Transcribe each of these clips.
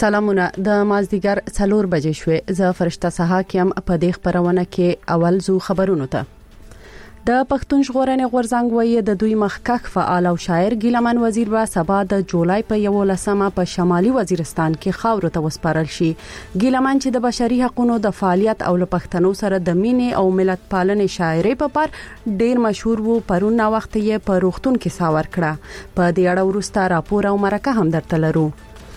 سلامونه د مازدیګر 4 بجې شوې زه فرشته سها کیم په دې خبرونه کې اول زو خبرونه ته د پښتون ژغورنې غورځنګ وایي د دوی مخکښ فعال او شاعر ګیلمن وزیر به سبا د جولای په 11مه په شمالي وزیرستان کې خاور ته وسپارل شي. ګیلمن چې د بشري حقوقو د فعالیت او له پښتنو سره د مینې او ملت پالنې شاعري په پر ډیر مشهور وو، پرون نا وخت یې په روغتون کې ساور کړه. په دې اړه ورسته راپور او مرکه هم درته لرو.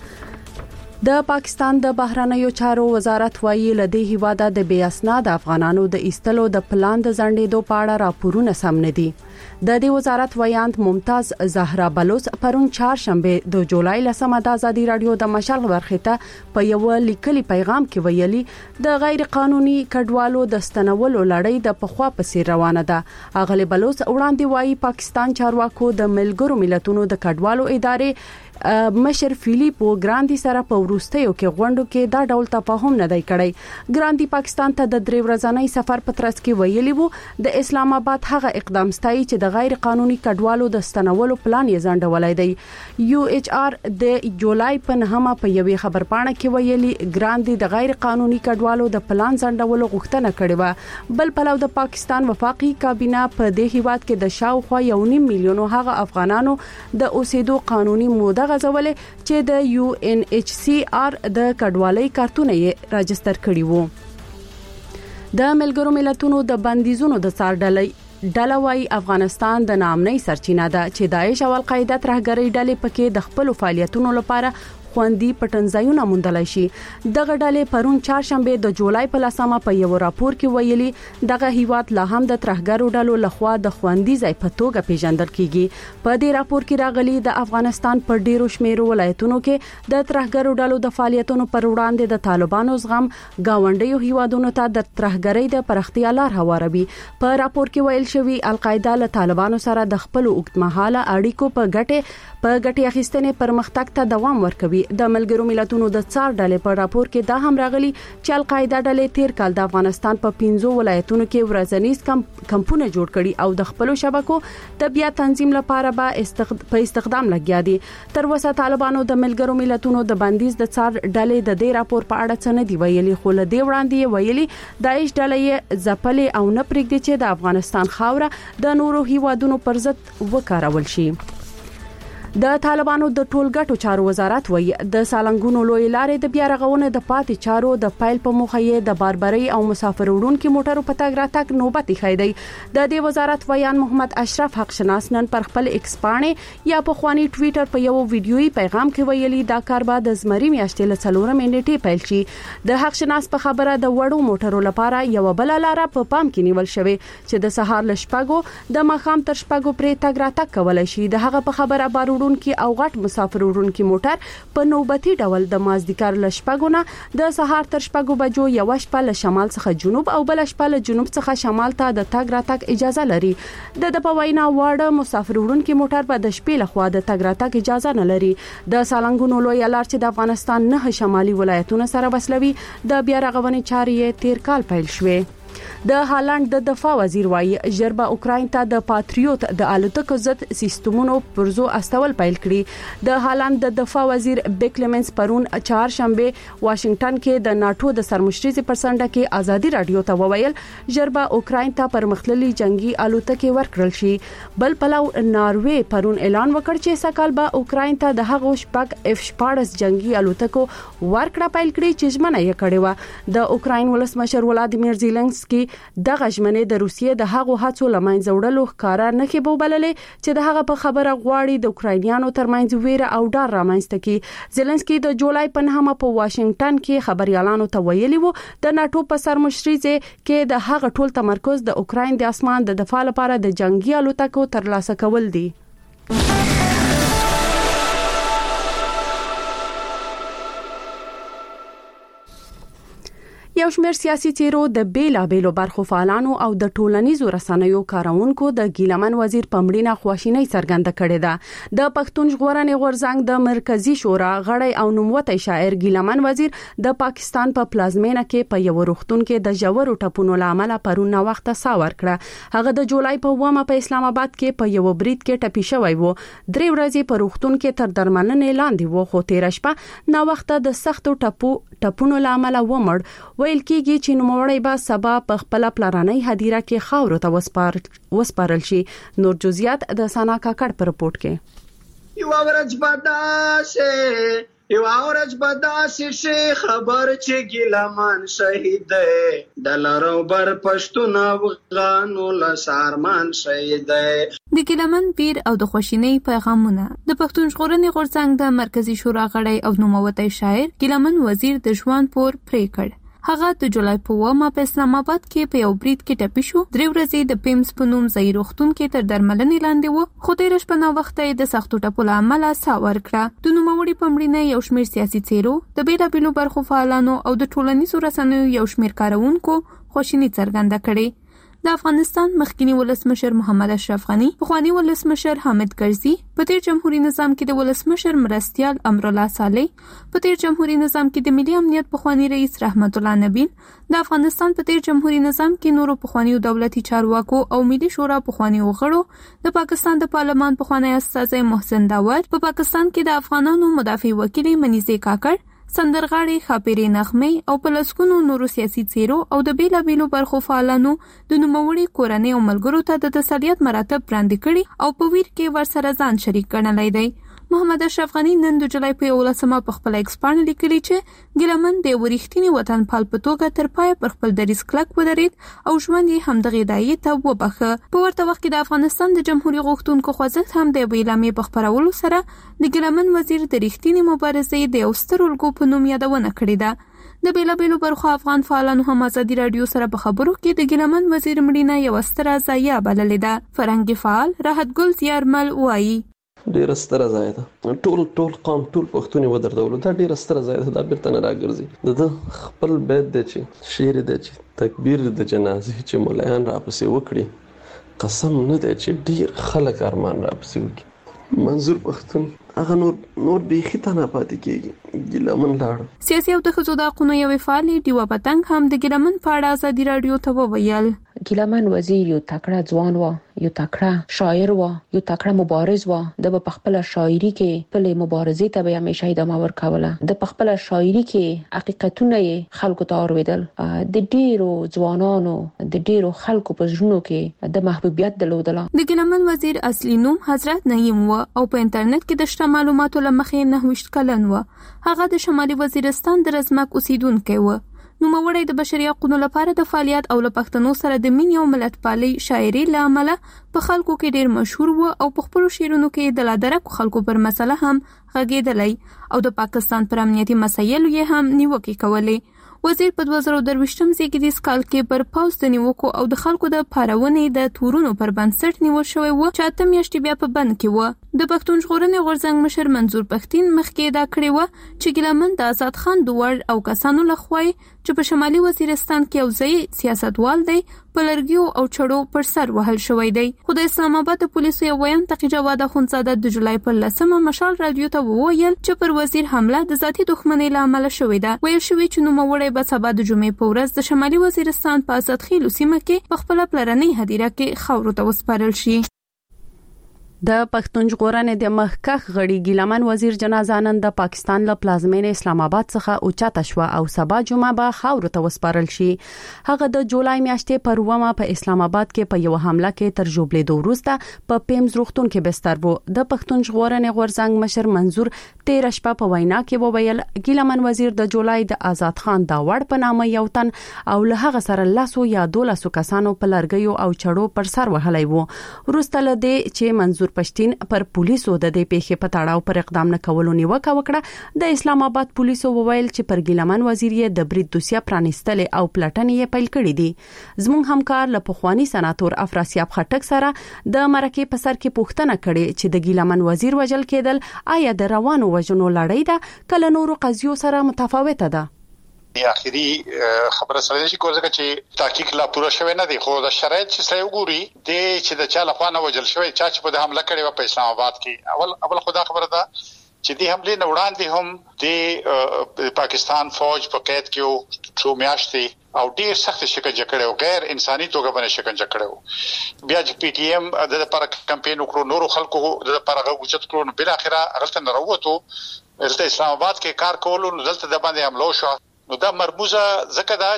د پاکستان د بهرنیو چارو وزارت وایي لدې هیواده د بې اسناد افغانانو د ایستلو د پلان د ځنډېدو په اړه راپورونه سم نه دي. د دې وزارت ویاند ممتاز زهرا بلوچ پرون چهارشنبه د جولای 10مه د ازادي رادیو د مشال ورخته په یو لیکلي پیغام کې ویلي د غیر قانوني کډوالو د ستنولو لړۍ د پخوا پسې روانه ده. اغلی بلوچ وړاندې وایي پاکستان چارواکو د ملګرو ملتونو د کډوالو ادارې مشر فیلیپو ګراندي سره په ورستیو کې غونډو کې دا ډول تفاهم نه دی کړی. ګراندي پاکستان ته د 3 ورځنی سفر په ترڅ کې ویلي وو د اسلام آباد هغه اقدام ستایي چې د غیر قانوني کډوالو د ستنولو پلان یې ځنډولای دی. یو ایچ آر د جولای په 9مه په یوې خبرپاڼه کې ویلي ګراندي د غیر قانوني کډوالو د پلان ځنډولو غوښتنه کړې و. بل پلو د پاکستان وفاقي کابینه په دې هیواد کې د شاوخوا 1.5 میلیون هغه افغانانو د اوسېدو قانوني موده غځولې چې د یو ان ایچ سی آر د کډوالۍ کارتونه یې راجستر کړي وو. د ملګرو ملتونو د بندیزونو د ډله وايي افغانستان د نامنۍ سرچینه ده چې داعش او القاعده ترهګرۍ ډلې پکې د خپل فعالیتونو لپاره خوندي پټنځایونه موندلای شي. دغه ډلې پرون چهارشنبه د جولای په 10مه په یو راپور کې ویلي دغه هیواد لا هم د ترهګرو ډلو لخوا د خوندي ځای په توګه پیژندل کیږي. په دې راپور کې راغلي د افغانستان په ډیرو شمیرو ولایتونو کې د ترهګرو ډلو د فعالیتونو پر وړاندې د طالبانو زغم گاونډیو هیوادونو ته د ترهګرۍ د پرختیا لار هواروي. په راپور کې ویل شوی القاعده له طالبانو سره د خپل اوږدمهاله اړیکو په ګټې اخیستنې پرمختګ ته دوام ورکوي. د ملګرو ملتونو د څار ډلې په راپور کې دا هم راغلي چې القاعده ډلې تیر کال د افغانستان په 15 ولایتونو کې ورځنیز کمپونه جوړ کړي او د خپل شبکو د بیا تنظیم لپاره په استخدام لګیا دي. تر اوسه طالبانو د ملګرو ملتونو د بندیز د څار ډلې د دې راپور په اړه څه نه دی ویلي، خو له دې وړاندې ویلي داعش ډلې یې ځپلې او نه پرېږدي چې د افغانستان خاوره د نورو هیوادونو پر ضد وکارول شي. د طالبانو د ټولګټو چارو وزارت وایي د سالنګونو لوی لارې د بیا رغونې د پاتې چارو د پایل په موخه یې د باربري او مسافر وړونکو موټرو په تګ راتګ نوبت خېدی. د دې وزارت ویان محمد اشرف حق شناس نن پر خپل ایکس باندې یا په خواني ټوئیټر په یو ویډیويي پیغام کې ویلي دا کار به د زمري میاشتې له 4 منټې پیل شي. د حق شناس په خبره د وړو موټرو لپاره یو بل لار په پام کې نیول شوی چې د سهار ل شپږو د مخام تر شپږو پرې تګ راتګ کولای شي. د هغه په خبره بارو کی او غټ مسافر وړونکي موټر په نوبتي ډول د مازدیګر ل شپږونه د سهار تر شپږو بجو یو شپه له شمال څخه جنوب او بل شپه له جنوب څخه شمال ته د تګ راتګ اجازه لري. د پوینا واړه مسافر وړونکي موټر په د شپې له خوا د تګ راتګ اجازه نه لري. د سالنګونو لوی لار چې د افغانستان 9 شمالي ولایتونو سره وصلوي د بیا رغونې چارې تیر کال پیل شوه. د هالند د دفاع وزیر وایي ژبه اوکراین ته د پاتریوت د الوتکو ضد سیستمونو پرزو استول پیل کړي. د هالند د دفاع وزیر بیکلمنس پرون چهارشنبه واشنگټن کې د ناتو د سرمشري پرسنده کې ازادي رادیو ته وویل ژبه اوکراین ته پرمختللي جنگي الوتکې ورکړل شي. بل پلو ناروې پرون اعلان وکړ چې سکهال به اوکراین ته د هغو شپږ F-14 جنگي الوتکو ورکړه پیل کړي چې ژمنه یې کړې و. د اوکراین ولسمشر ولادیمیر زيلنسکي دغه ژمنې د روسیې د هغو هڅو لمنځه وړلو ښکارا نه کې بوبللې چې د هغه په خبره غواړي د اوکراینیانو ترمنځ ویره او ډار رامنځته کړي. زيلنسکي د جولای په 9مه په واشنگټن کې خبريالانو ته ویلي وو د ناتو په سرمشري کې د هغه ټول تمرکز د اوکراین د اسمان د دفاع لپاره د جنگي الوتکو ترلاسه کول دي. یو شمېر سیاسي چیرو د بیلابېلو برخو فعالانو او د ټولنیزو رسنیو کارونکو د ګیلمن وزیر پمړینا خواشینی څرګنده کړې ده. د پښتون ژغورنې غورځنګ د مرکزی شورا غړی او نوموتی شاعر ګیلمن وزیر د پاکستان په پلازمینه کې په یو روغتون کې د جوړو ټپونو لامل پرون وخت ساور کړه. هغه د جولای په 1 په اسلام آباد کې په یو برید کې ټپي شوی وو. 3 ورځې په روغتون کې تر درملنې لاندې وو، خو تیر شپه نو وخت د سختو ټپونو لامل ومړ. ویل کېږي چې نوموړی به سبا په خپل پلرانۍ هدیره کې خاورو ته وسپارل شي. نور جزئیات د سانا کاکړ په رپورت کې. یو اورج بداسه شي خبر چې ګیلمن شهید دی د لارو بر پښتون افغانو لسارمان شهید دی. د ګیلمن پیر او د خوشینۍ پیغامونه. د پښتون ژغورنې غورځنګ د مرکزی شورا غړی او نوموتی شاعر ګیلمن وزیر د ژوند پور پرې کړ. هغه د جولای په 1 په اسلام آباد کې په یو برید کې ټپي شو. 3 ورځې د پیمز په نوم ځای روغتون کې تر درملنې لاندې وو، خو تیر شپه نو وخت د سختو ټپو له امله ساور کړه. د نوموړي پمړینه یو شمېر سیاسي څیرو، د بیلابېلو برخو فعالانو او د ټولنیزو رسنیو یو شمېر کارونکو خواشیني څرګنده کړې. د افغانستان مخکینی ولسمشر محمد اشرف غنی، پخوانی ولسمشر حامد کرزي، په تیر جمهوریت نظام کې د ولسمشر مرستیال امرالله صالح، په تیر جمهوریت نظام کې د ملي امنیت پخوانی رئیس رحمت الله نبیل، د افغانستان په تیر جمهوریت نظام کې نورو پخوانی دولتي چارواکو او ملي شورا پخوانی غړو، د پاکستان د پارلمان پخوانی استازی محسن داور، په پاکستان کې د افغانانو مدافع وکیل منیزه کاکړ، سندرغاړي خاپيري نغمه او پلسکونو نورو سیاسي څیرو او د بیلابېلو برخو فعالانو د نوموړي کورنۍ او ملګرو ته د تسلیت مراتب وړاندې کړي او په ویر کې ورسره ځان شریک ګڼلی دی. محمد اشرف غنی نن د جولای په 11 په خپل ایکس باندې لیکلي چې ګیلمن د ورښتینی وطن پال په توګه تر پای پر خپل دریځ کلک ودرېد او ژوند یې همدغه دایې ته وبخه. په ورته وخت کې د افغانستان د جمهوریت غوښتونکو خوځښت هم د اعلامیې په خپرولو سره د ګیلمن وزیر د رښتینی مبارزې د یو ستر الګو په نوم یادونه کړې ده. د بیلابېلو برخو افغان فعالانو هم ازادي رادیو سره په خبرو کې د ګیلمن وزیر مړینه یو ستره ضایعه بللې ده. فرهنګي فعال راحت ګل زیارمل وایي ډیره ستره ځای ده، ټول قوم ټول پښتون ودرولو، دا ډیره ستره ځای ده، دا بیرته نه راګرځي. د خپل بیت دی چې شعر دی چې تکبیر د جنازې چې مولایان راپسې وکړي، قسم نه دی چې ډیر خلک ارمان راپسې وکړي. منظور پښتون هغه نور بیخي ته نه پاتې کېږي. ګیلمن لاړ. سیاسي او د ښځو د حقونو یوې فعالې ډیوه پتنګ هم د ګیلمن په اړه ازادي رادیو ته وویل ګیلمن وزیر یو تکړه ځوان و، یو تکړه شاعر و، یو تکړه مبارز و. د په خپل شاعري کې خپل مبارزې ته به همیشه ادامه ورکوله. د په خپل شاعري کې حقیقتونه خلکو ته اوریدل. د ډیرو ځوانانو د ډیرو خلکو په ژوند کې د محبوبیت درلودل. د ګیلمن وزیر اصلي نوم حضرت نعیم و او په انټرنیټ کې د شته معلوماتو لمخې 29 کلن و. هغه د شمالي وزیرستان د رزمک اوسیدونکی و. نوموړی د بشري حقوقو لپاره د فعالیت او له پښتنو سره د مینې او ملتپالۍ شاعري له امله په خلکو کې ډیر مشهور و او په خپلو شعرونو کې د لادرکو خلکو پر مسله هم غږېدلی او د پاکستان پر امنیتي مسایلو یې هم نیوکې کولې. وزیر په 2023 زیږدیز کال کې پر پاوز د نیوکو او د خلکو د پارونې د تورونو پر بنسټ نیول شوی و چې 8 میاشتې بیا په بند کې و. د پښتون ژغورنې غورځنګ مشر منظور پښتین مخکې دا کړی و چې ګیلمن د آزاد خان دوړ او کسانو لخوا چې په شمالي وزیرستان کې یو ځای سیاستوال دی په لرګیو او چړو پر سر وهل شوی دی. خو د اسلام آباد پولیسو یو ویان تقی جواد اخوندزاده د جولای په 10 مشال رادیو ته وویل چې پر وزیر حمله د ذاتي دښمنۍ له امله شوې ده. ویل شوی چې نوموړی به سبا د جمعې په ورځ د شمالي وزیرستان په آزاد خیلو سیمه کې په خپل پلرنۍ هدیره کې خاورو ته وسپارل شي. د پښتون ژغورنې د مخکښ غړي ګیلمن وزیر جنازه نن د پاکستان له پلازمینې اسلام آباد څخه اوچاته شو او سبا جمعه به خاورو ته وسپارل شي. هغه د جولای میاشتې پر 1 په اسلام آباد کې په یو حمله کې تر ژوبلېدو وروسته په پیمز روغتون کې بستر وو. د پښتون ژغورنې غورځنګ مشر منظور 13 شپه په وینا کې وویل ګیلمن وزیر د جولای د آزاد خان داوړ په نامه یو تن او له هغه سره 10 یا 12 کسانو په لرګیو او چړو پر سر وهلی وو. وروسته له دې چې منظور پښتین پر پولیسو د دې پیښې په تړاو پر اقدام نه کولو نیوکه وکړه، د اسلام آباد پولیسو وویل چې پر ګیلمن وزیر یې د برید دوسیه پرانستل او پلټنې یې پیل کړې دي. زموږ همکار له پخوانی سناتور افراسیاب خټک سره د مرکې په سر کې پوښتنه کړې چې د ګیلمن وزیر وژل کېدل آیا د روانو وژنو لړۍ ده کله نورو قضیو سره متفاوته ده؟ اخیری خبره سره شي کوزه چې تحقیق لا پوره شوی نه دی خو د شرایط چې سره وګوري د چې د چا لخوا نه وجل شوی چا چې په حمله کړې و په اسلام آباد کې اول خدا خبره ده چې د حمله نه وړاندې هم د پاکستان فوج په قید کې څو میاشتې او ډیر سخت شکنجه کړو غیر انساني توګه باندې شکنجه کړو بیا چې پی ټی ایم د لپاره کمپاین وکړو نورو خلکو د لپاره غوښتل کړو بل اخره هغه نه راووتو دلته اسلام آباد کې کار کولو دلته د باندې حمله شو نو دا مربوزه ځکه دا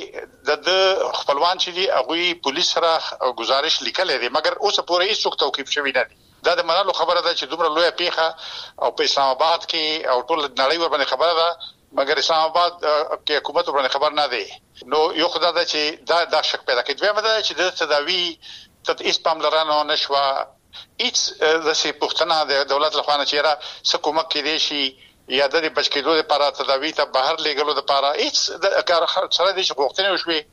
چې د خپلوان چې دی هغه پولیس سره گزارش لیکل دي مګر اوس پورې هیڅ توقیف شوی نه دي دا د منلو خبره ده چې دومره لوی پیښه او په اسلام آباد کې او ټول نړۍ ور باندې خبره ده مګر اسلام آباد کې حکومت ور باندې خبر نه دی نو یو خدای دا چې دا شک پیدا کوي دوی مده چې د تداوی ته هیڅ پاملرنه نشوه هیڅ د سي پښتنه د دولت لخوا نه چیرې څه کومک کړي شي یا د بچکیدو لپاره تداوی ته بهر لګلو لپاره هیڅ د کار سره د غوښتنې وشوي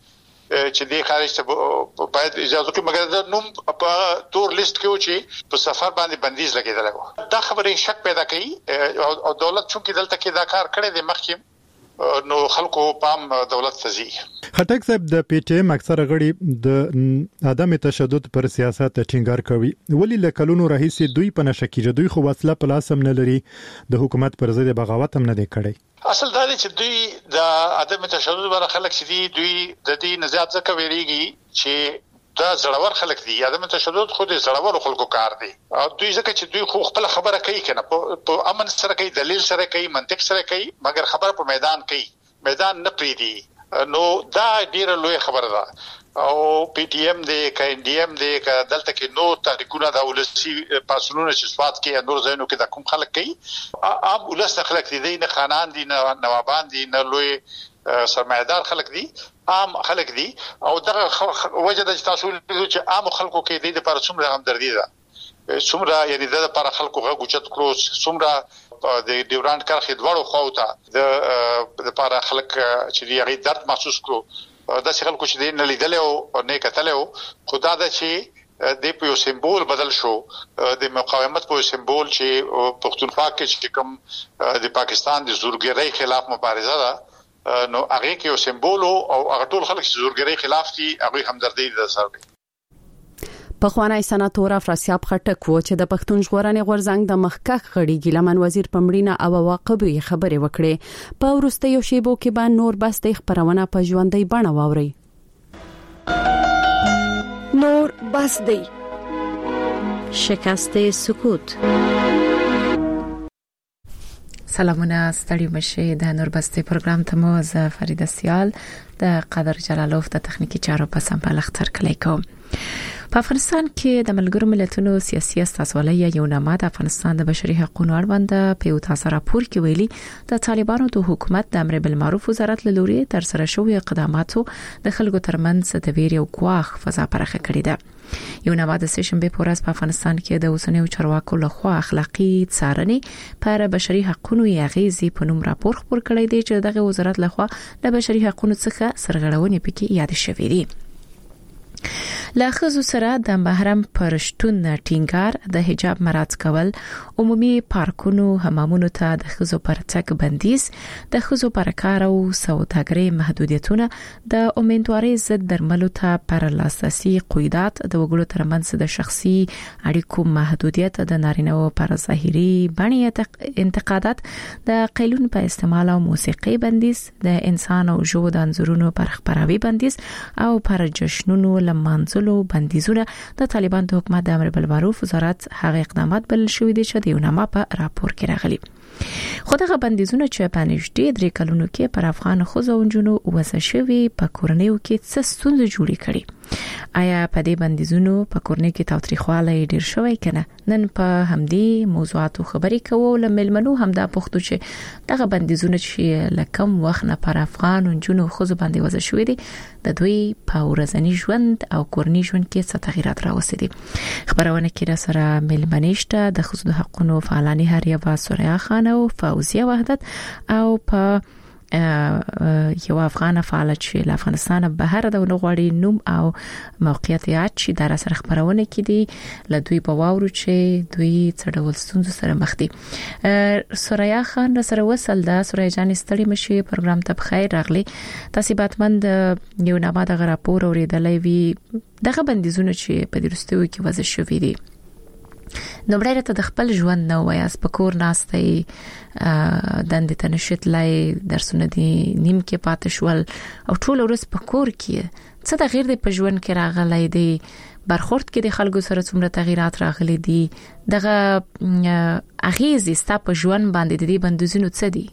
چې د خارج ته باید اجازه کې مګر د نوم په تور لیست کې و چې په سفر باندې بندیز لګیدل و دا خبره شک پیدا کوي او دولت چې دلته کې دا کار کړی دی مخکې نو خلکو پام دولت تزي خټک صاحب د پی ټی ایم اکثره غړي د عدم تشدد پر سیاست ټینګار کوي ولی لکلونو راهیسي دوی په نشه کې دوی خو وسله په لاس هم نه لري د حکومت پر ضد بغاوت هم نه دی کړی اصل دا چې دوی د عدم تشدد پر خلک چې دوی د دې نزاعت څخه ویریږي چې دا زړور خلک دي عدم تشدد خو د زړور خلکو کار دی او دوی ځکه چې دوی خو خپل خبره کوي کنه په امن سره کوي دلیل سره کوي منطق سره کوي مګر خبره په میدان کوي میدان نه پریدي نو دا ډیره لوی خبره ده او پی ټی ایم دی ک ان ډی ایم دی ک دلته کې نو تحریکونه د ولسی پاسونو چې سواد کې نور ځینو کې د کوم خلک کوي عام ولس خلک دي نه خانان دي نه نوابان دي نه لوی سرمایدار خلک دي عام خلک دي او دغه وجه د تاسو چې عام خلکو کې د لپاره څومره همدردي ده څومره یعنی د لپاره خلکو غوښت کړو څومره د ډیورانډ کرخې دواړو خواته د لپاره خلک چې یې درد محسوس کړو د خلکو چې نه لیدل او نه کتل خدا د چې د په سمبول بدل شو د مقاومت په سمبول چې پښتونخوا کې چې کوم د پاکستان د زورګرۍ خلاف مبارزه ده نو هغه کې یو سمبول او هغه ټول خلک چې زورګرۍ خلاف دي هغه همدردي د سره په خوانی سناتور افراسیاب خټک و چې د پښتون ژغورنې غورځنګ د مخکښ غړي ګیلمن وزیر پمړینا او واقعي خبرې وکړې په ورستیو شیبو کې به نور بس د خبرونه په ژوندۍ بڼه واوري نور بس دی شکست سکوت سلامونه ستړي مشه د نوربستي پروګرام ته مو ز فرید سیال د قدر جلالوف د تخنیکی چارو په سمبال اختر کلی کوم په افغانستان کې د ملګرو ملتونو سیاسي استازولۍ یو نامه د افغانستان د بشري حقوقو اړوند په یو تاسو راپور کې ویلي د طالبانو د حکومت د امر بالمعروف وزارت له لوري تر سره شوی اقداماتو د خلکو ترمنځ د ویرې او ګواښ فضا پرخه کړې ده یو نامه د سشنبه په ورځ په افغانستان کې د اوسنیو چارواکو لخوا اخلاقی څارنې پر بشري حقوقو یغیزي په نوم راپور خپور کړی دی چې دغه وزارت لخوا د بشري حقوقو څخه سرغړونې پکې یاد شوې دي لا خزو سره د محرم پرشتون ټینګار د حجاب مراعات کول عمومي پارکونو حمامونو ته د خزو پر تک بندیز د خزو پر کار او سوداګرۍ محدودیتونه د امیدواري ضد درملو ته پر لاسرسي قیودات د وګړو ترمنځ د شخصي اړیکو محدودیت د نارینه‌و پر ظاهري بڼې انتقادات د قیلون په استعمال او موسیقي بندیز د انسان او ژوند د انځورونو پر خبراوي بندیز او پر جشنونو لمانځلو بندیزونه د طالبان د حکومت د امر بالمعروف وزارت هغه اقدامات بل شوې دي چې د یو نامه په راپور کې راغلي خو دغه بندیزونه چې په نږدې 3 کلونو کې پر افغان خوځو ونجونو وسه شوی په کورنیو کې څه ستونزې جوړې کړي آیا په دې بندیزونو په کورنۍ کې تاوتریخواله ډیر شوی کنه نن په همدې موضوعاتو خبرې کوو لملمنو همدا پښتو چې دغه بندیزونه چې لکم وخت نه پر افغان ونجونو خوځو باندې وسه شوی دي د دوی په ورځنی ژوند او کورنی ژوند کې څه تغیرات راوستي دي خبرونه کې را سره ملمنېشته د خوځو حقوقو فعالانی هریه با سوریا خان او فوزیه وحدت او په یو افغان فعال چې له افغانستان بهر د غوړی نوم او موقعیت یاد چې در سره خبرونه کړي له دوی په واورو چې دوی څډول ستونزو سره مخ دي. سوریا خان سره وصل ده. سوریا جان ستړي مشي پروګرام ته بخیر راغلي. تاسو باتمن یو نه بعد غراپور اوریدلې وی دغه بندیزونه چې په درستو کې وضع شوې دي. نو بلای ته د خپل ژوند نو وایاس په کور ناستې دند ته نشټلای درسونه دي نیم کې پاتې شول او ټول ورځ په کور کې څه د غیر د په ژوند کې راغلي دي برخورد کې د خلکو سره څومره تغیرات راغلي دي دغه اغیز ستا په ژوند باندې د بندیزونو څه دي؟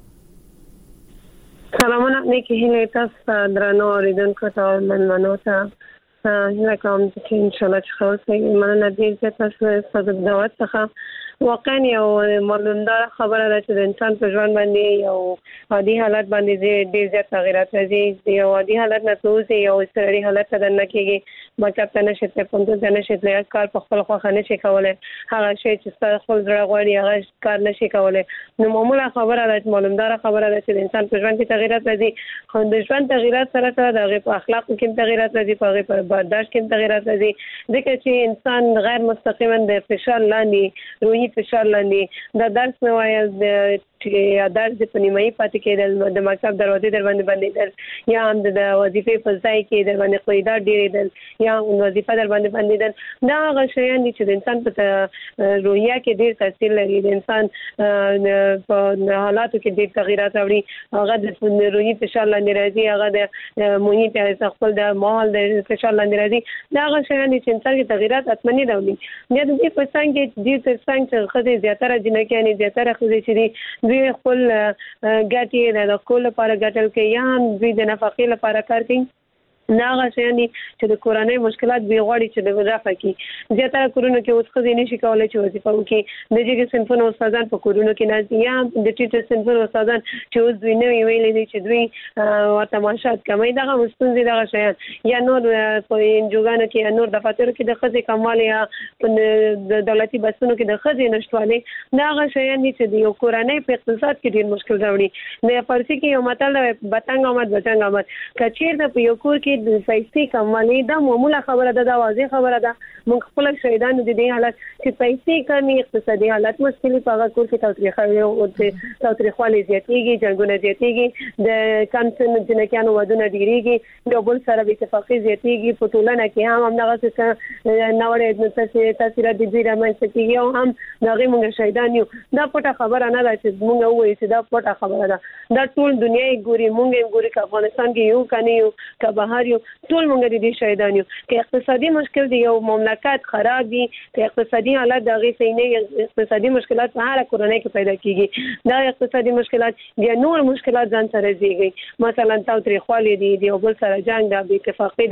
سلامونه نیکی هیله تاسو درنو اوریدونکو ته مننه ته هیله کوم چې ان شاء الله چې خلاص مننه دې چې تاسو د دعوت څخه واقعا یو معلومدار خبره ده چې د انسان په ژوند باندې یو عادي حالت باندې ډېر زیات تغیرات راځي. یو عادي حالت نه توځي یو سړی حالت ته نه کېږي مطلب ته نشته پوندو ته نشته کار په خپل خو نه شي کولای هغه شی چې خپل ځړ غوړي هغه کار نشي کولای. نو معمولا خبره ده معلومدار خبره ده چې د انسان په ژوند کې تغیرات راځي. خو د ژوند تغیرات سره سره د اخلاق کې تغیرات راځي په برداشت کې تغیرات راځي ځکه چې انسان غیر مستقیما د فشار لاندې روحي فشار لاندې د درس نه وایي چې درس په نیمایي پاتې کېدل د مکتب دروازې در باندې بندېدل یا هم د وظیفې په ځای کې در باندې قیدار ډېرېدل یا وظیفه در باندې بندېدل دا هغه شیان دي چې د انسان په روحیه کې ډېر تاثیر لري. د انسان په حالاتو کې ډېر تغیرات راوړي هغه د روحي فشار لاندې راځي هغه د محیط خپل د ماحول د فشار لاندې راځي دا هغه شیان دي چې انسان کې تغیرات اتمنې راوړي. بیا د دې په څنګ کې د څنګه چې خدای زیاتره جنکیانې زیاتره خدای چې دوی خپل ګټي د کول لپاره ګټل کې یا دوی د نفقې لپاره کار کوي ناغه شي چې د کورنۍ مشکلات به غوړي چې د رافع کی زیاتره کورونو کې اوس خزې نشي کولای چې وظیفه وکړي د جګ صنفونو استادان په کورونو کې نه یا د ټیټر صنفونو استادان چې اوس دوی نه ویلې دي چې دوی ورته معاشات کمای دغه مستونزې دغه شیان یا نور په انجوګانو کې نور دفاترو کې د خزې کمال یا د دولتي بسونو کې د خزې نشټوالي دغه شیان چې د یو کورنۍ په اقتصاد کې ډیر مشکل راوړي د فارسی کې یو متل بتنګ آمد بچنګ آمد کچیر د یو کور کې د پیسې کمالي دا معموله خبره ده دا واضح خبره ده موږ خپل شهیدان د دې حالت چې پیسې کمی اقتصادي حالت مشکلي په هغه کور کې تاریخوالي زیاتېږي جنګونه زیاتېږي د کم سن جنکیانو ودونه ډیریږي د بل سره به اتفاقي زیاتېږي په ټولنه کې هم دغه څه نوړې تاثیرات د دې رامنځته کیږي او هم دغه موږ شهیدان یو دا پټه خبره نه ده چې موږ وایو چې دا پټه خبره ده دا ټول دنیا یې ګوري موږ ګوري چې افغانستان کې یو کني یو کبهار ټول موږ دې شهیدان یو کې اقتصادي مشکل دی یو مملکت خراب دي کې اقتصادي حالت دغه سینې اقتصادي مشکلات په هر کورنۍ کې پیدا کیږي دا اقتصادي مشکلات یا نور مشکلات ځان سره زیږي مثلا تاوتریخوالي دي د بل سره جنگ د بې اتفاقۍ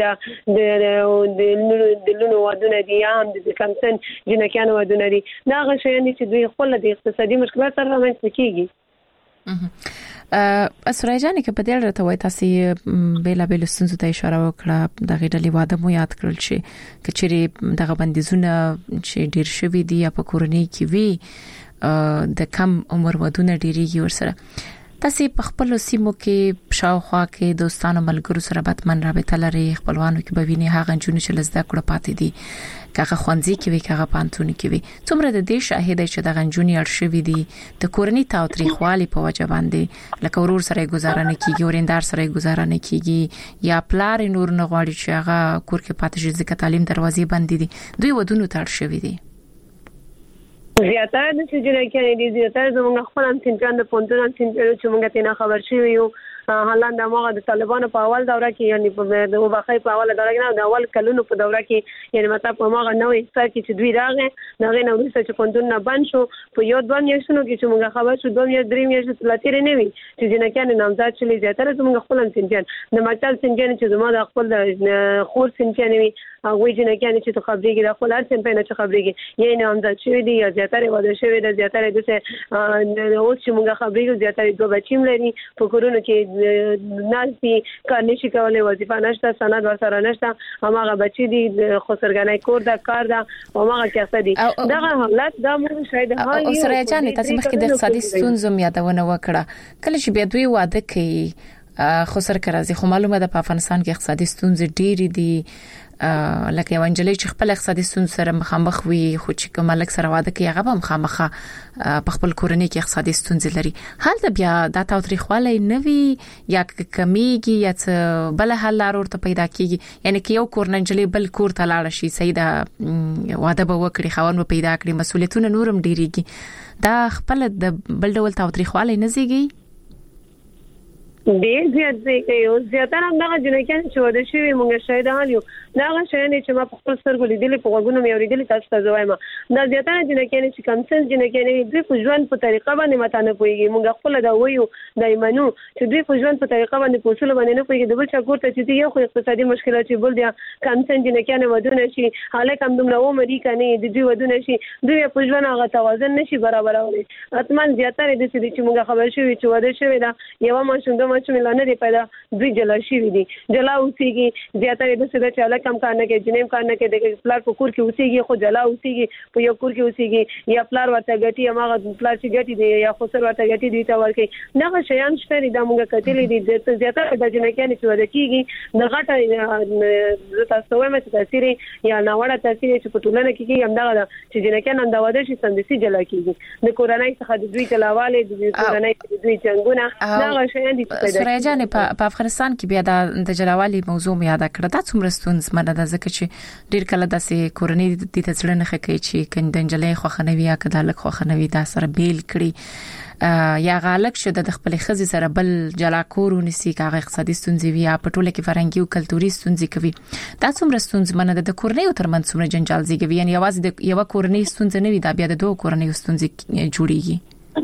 د لونو ودونه دي یا هم د کمسن جنکیانو ودونه دي دا هغه شیان چې دوی خپل د اقتصادي مشکلات سره رامنځته کیږي. اسرای جان کې په دې اړه وایي تاسو بیل بیل ستونزو ته اشاره وکړه د غیډلې واده مو یاد کړل چې کچېری دغه بندیزونه چې ډیر شوي دي یا په کورنۍ کې وی د کم عمر ودونه ډیریږي ورسره تاسو په خپل سیمو کې شاوخوا کې دوستانو ملګرو سره باتمن رابطه لري خپلوانو کې به ویني هغه جنونه چې لزده کړه پاتې دي کاغه خوانځي کې وی کاغه پانتون کې وی څومره د دې شاهد چې د غنجونی ارشوي دي د کورنۍ تاوتریخوالي په وجه باندې لکه ورور سره گزاره نه کیږي ورندار سره گزاره نه کیږي یا پلار نور نه غواړي چې هغه کور کې پاتې شي ځکه تعلیم دروازې بندې دي دوی ودونو ته ارشوي دي زیاتره د سجنه کې دي زیاتره زموږ خپل هم څنګه د پونتون چې موږ ته نه خبر شي یو هلند هغه د طالبانو په اول دوره کې یعنی په د وبخې په اول دوره کې د اول کلونو په دوره کې یعنی مطلب په هغه نوې ستار کې چې دوی راغې دغه نو چې پونتون نه بند شو په یو دوه میاشتونو کې چې موږ خبر شو دوه یا درې میاشتې لاتیر نه وي چې جنکیان نامزاد شلي زیاتره زموږ خپل هم څنګه د مکتب څنګه چې زموږ د خپل خور څنګه وي هغه جنکیان چې ته خبرېږي د خپل هر څه په نه چې خبرېږي یعنی نامزاد شوی دی یا زیاتره واده شوی دی زیاتره د اوس چې موږ خبرېږو زیاتره دوه بچیم لري په کورونو کې ناسي کار نشي کولای وظیفه نشته سند ورسره نشته هغه بچي دي خسرګنۍ کور دا کار دا هغه کیسه دي دا حالت دا مو شاید هاي او سره چانه تاسو مخکې د اقتصادي ستونزو یادونه وکړه کله چې بیا دوی واده کوي خسر کراځي خو معلومه ده په افغانستان کې اقتصادي ستونزې ډېری دي لکه یو انجلۍ چې خپل اقتصادي ستونزې سره مخامخ وي خو چې کوم ملک سره واده کوي هغه هم مخامخه په خپل کورنۍ کې اقتصادي ستونزې لري حالت بیا د تاوتریخوالي نوي یا کمیږي یا بل حل لار ورته پیدا کیږي یعنی کې یو کورنۍ بل کور ته لاړ شي سیده واده به وکړي خوان به پیدا کړي مسولیتونه نورم ډیریږي دا خپل د بل ډول تاوتریخوالي نه زیږي ډېر زیات دی یو زیاتره هغه جنکان چې ودا شي موږ شاید حالیو دا هغه شین چې ما په خپل سترګو لیدلې په وګونو مې اوریدلې تاسو ته زوایم دا زیاتره جنکان چې کمسل جنکان دې په ژوند په طریقه باندې ماته نه پويږي موږ خپل دا وایو دایمنو چې دې په ژوند په طریقه باندې په اصول باندې نه پويږي د بل چا کوته چې یو خو اقتصادي مشکلات چې بل دي کمسل جنکان ودونه شي حاله کم دومره عمر کنه د دې ودونه شي دوی په ژوند هغه توازن نشي برابرولای اتمن زیاتره د دې چې موږ خبر شوی چې ودا شوی دا یو ماشوم چې ملانه دی پیدا دوی جلا شي دي جلا اوسېږي زیاتره د څه چې الکم کار نه کوي جنیم کار نه کوي د پلار په کور کې اوسېږي خو جلا اوسېږي په یو کور کې اوسېږي یا پلار ورته غټي هغه پلار چې غټي دی یا خسر ورته غټي دی ته ورکي دا شیان شته د موږ کتلې دي زیاتره د جنکانو چې ودا کیږي د غټه تاسو وایم چې تاثیر یا ناوړه تاثیر چې په ټولنه کې کیږي همدا چې جنکانو د واده شي سندسي جلا کیږي د کورنۍ څخه د دوی چلاواله د کورنۍ د دوی څنګهونه دا شیان دي پیدا جانې په افغانستان کې بیا د جلاوالي موضوع مې یاد کړه دا څومره ستونزمنه ده ځکه چې ډیر کله داسې کورنۍ د تسړه نه کوي چې کندنجلې خوخنوي یا کدالک خوخنوي دا سره بیل کړي یا غالک شته د خپل خزي سره بل جلا کور ونسي کاغه اقتصادي ستونزې وي یا په ټوله کې فرهنګي او کلتوري ستونزې کوي دا څومره ستونزمنه ده د کورنۍ ترمنځ څومره جنجال زیږوي یعنی یوازې د یو کورنۍ ستونزې نه وي دا بیا د دوه کورنۍ ستونزې جوړیږي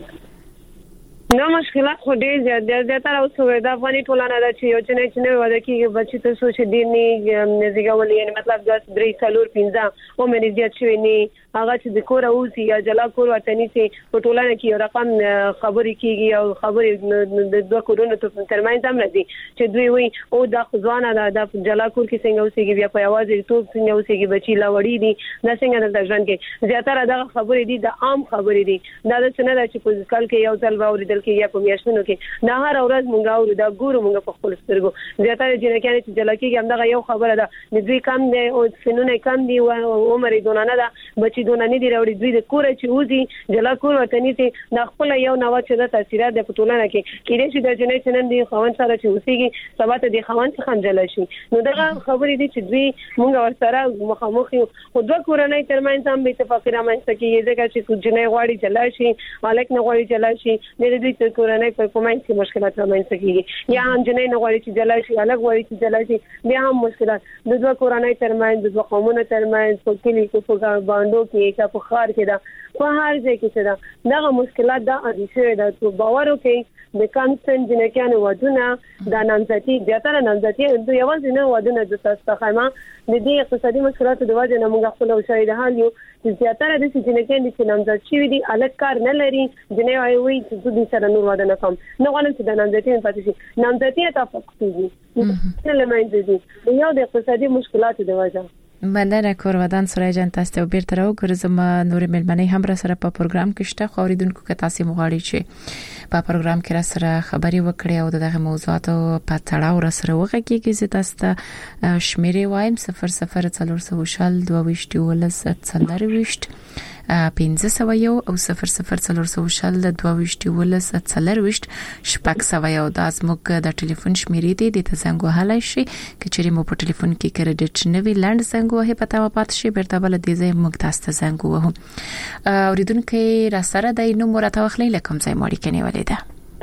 نو مشکلات خو ډېر زیاتره اوسوي د افغاني ټولنه د چې یو چې نه ودا کیږي بچی ته سوچ دي نه زیږولې یعنی مطلب د 3-4-15 عمر زیات شوی نه هغه چې د کور اوسي یا جلا کور وطني سي په ټولنه کې یو رقم خبرې کیږي او خبرې د دوه کورونو ترمنځ هم راځي چې دوی وي او د ځوانه د جلا کور کې څنګه اوسيږي بیا په आवाज ته څنګه اوسيږي بچي لا وړي دي دا څنګه د ژوند کې زیاتره د خبرې دي د عام خبرې دي دا د څنګه چې په ځکل کې یو ځل باور کې یا په میاشتونو کې نه هر ورځ مونږ اورو دا ګورو مونږ په خپل سترګو زیاتره جنکان چې جلا کېږي همدا یو خبره ده د دوی کم دي او سنونه کم دي او عمر دونه نه ده بچي دونه نه دي راوړي دوی د کور چې وځي جلا کور وطني سي د خپل یو نو چې د تاثیرات د پټولنه کې کېږي چې د جنې چنن دي خوان سره چې وسیږي سبا ته د خوان څخه جلا شي نو دا خبرې دي چې دوی مونږ ورسره مخامخ یو دوه کورنۍ ترمنځ هم اتفاق رامنځته کیږي ځکه چې جنې غواړي جلا شي مالک نه غواړي جلا شي د دې کورنۍ په کومای کې مشکلات رامنځته کیږي یا هم جنې نه غواړي چې جلا شي الګ غواړي چې جلا شي بیا هم مشکلات د دوه کورنۍ ترمنځ د دوه قومونو ترمنځ په کلی کې په باندو کې یا په خار کې دا په هر ځای کې دا دغه مشکلات دا اړیشه ده چې باور وکړي د کانسن جنکانو ودونه د نامزدي زیاتره نامزدي د یوازې نه ودونه د تاسو خیمه د دې اقتصادي مشکلاتو د وجه نه موږ خپل او شاید حال یو زیاتره د جنکانو چې نامزد شي دي الګ کار نه لري جنې وایي چې د سره نور ودونه کوم نه غواړم چې د نامزدي پاتې شي نامزدي تفق کیږي نه لمنځه دي یو د اقتصادي مشکلاتو د وجه مننه کورودان سورای جان تاسو ته بیرته راوګرځم نور ملمنې هم را سره په پروګرام کې شته خو اوریدونکو که تاسو مغواړئ چې په پروګرام کې را سره خبري وکړئ او دغه موضوعاتو په تړاو را سره وغږیږئ چې تاسو ته شمیرې وایم 0040 22 1501 او 0040 22 شپږ سوه دا زموږ د ټلیفون شمیرې دي د زنګ وهلای شي کچېرې مو په ټلیفون کې کریډټ نوی لاند زنګ وهه پتا و پات شي بیرته بل دي زې موږ تاسو ته زنګ وهو اوریدونکو را سره د نو مرته وخلې لکم ځای ماړي کني ولیدا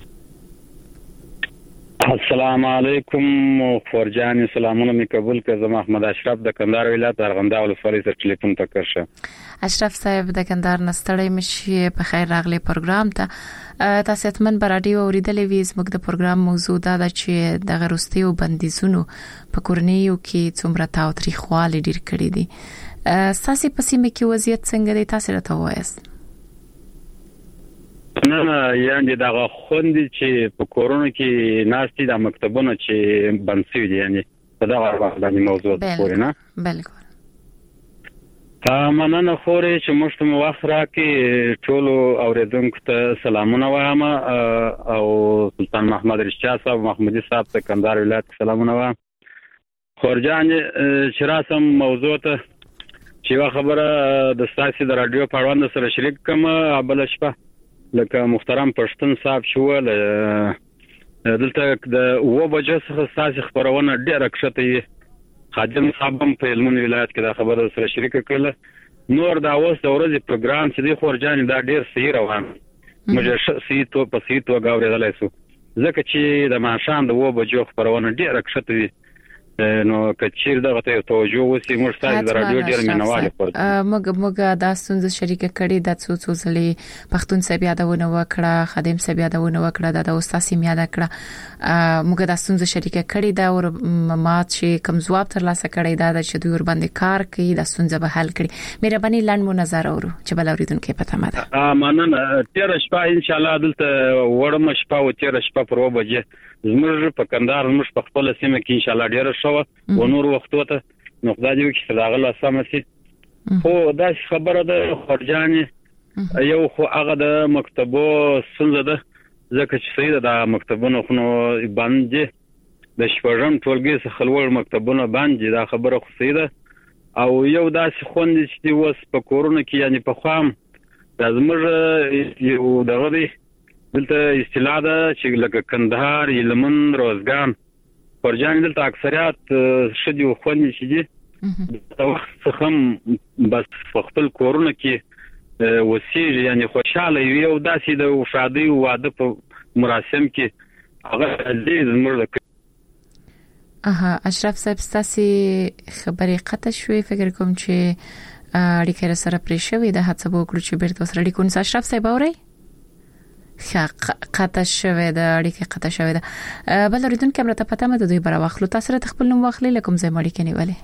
السلام علیکم فورجان سلامونه می قبول ک زما احمد اشرف د کندهار ولایت ارغنده ولسوالۍ سره ټلیفون تکرشه اشرف صاحب د کندهار نستړی مشي په خیر راغلی پروګرام ته تاسو اتمن برادي اوریدلې ویز موږ د پروګرام موضوع دا چې د غروستي او بندیزونو په کورنیو کې څومره تاوتریخوالي ډیر کړی دي تاسو په سیمه کې وضعیت څنګه دی تاسو راته وایست نه یعنی دا خوندې چې په کورونو کې ناشتي د مکتبونو چې بنسوي دي یعنی په دا باندې موضوع پورې نه بالکل مننه خوري چې موږ ته وخت راکې ټول اوریدونکو ته سلامونه وایم او سلطان محمد رشاد صاحب محمودي صاحب ته کندهار ولایت سلامونه وایم خورجان چې راسم موضوع ته چې خبره د ستاسو د رادیو پروند سره شریک کوم بل شپه لکه محترم پښتون صاحب شو دلته د و بجو څخه ستاسو خبرونه ډیره کښته خادم صاحب په علمون ولایت کې دا خبره سره شریک کړل نور دا اوس د ورځې پروګرام چې دی خورجان دا ډیر صحیح روان موږ صحیح تو په صحیح تو غوړېدلای سو ځکه چې د ماشان د و بجو خبرونه ډیره کښته نو کچیر دغه ته توجه وسی موږ ستاسو د رادیو ډیر مینواله پرځ موږ د ستونزې شریک کړي د څو ځلې پښتون سبیا یادونه وکړه خادم سبیا یادونه وکړه د استاد سیم یاد کړه موږ د ستونزې شریک کړي دا ور مات چې کم جواب تر لاسه کړي دا چې دوی ور باندې کار کوي د ستونزې به حل کړي مهرباني لاند مو نظر اورو چې بل اوریدونکو پته ماده مننه تیر شپه ان شاء الله دلته وړم شپه او تیر شپه پر و بجې زموږ په کندهار زموږ په خپل سیمه کې ان شاء الله ډیره شو و نور وختو ته نو خدای دې چې داغله سمسي خو دا خبره ده خورجان یو خو هغه د مکتبو سنځه ده ځکه چې سید د مکتبونو خو باندې د شپږم ټولګي څخه خلوړ مکتبونه باندې دا خبره خو سیده او یو داسې خوندې چې وس په کورونه کې یعنی په خام د زموږ یو دغه دی دلته اصطلاح ده چې لکه کندهار یلمن روزګان خورجان دلته اکثریت شدي خوندې چې دي د وخت څخه بس خپل کورونه کې وسیږي یعنی خوشاله یو داسې د شادي او واده په مراسم کې هغه دې زموږ اشرف صاحب ستاسو خبرې قطع شوې فکر کوم چې اړیکه سره پرې شوې د هڅه وکړو چې بیرته سره اړیکو نس اشرف صاحب اوري قطع شوې د اړیکه قطع شوې ده بل اوریدونکو امر ته پته مده دوی بر واخلو تاسو ته خپل نوم واخلې لکم زې مړی کني ولې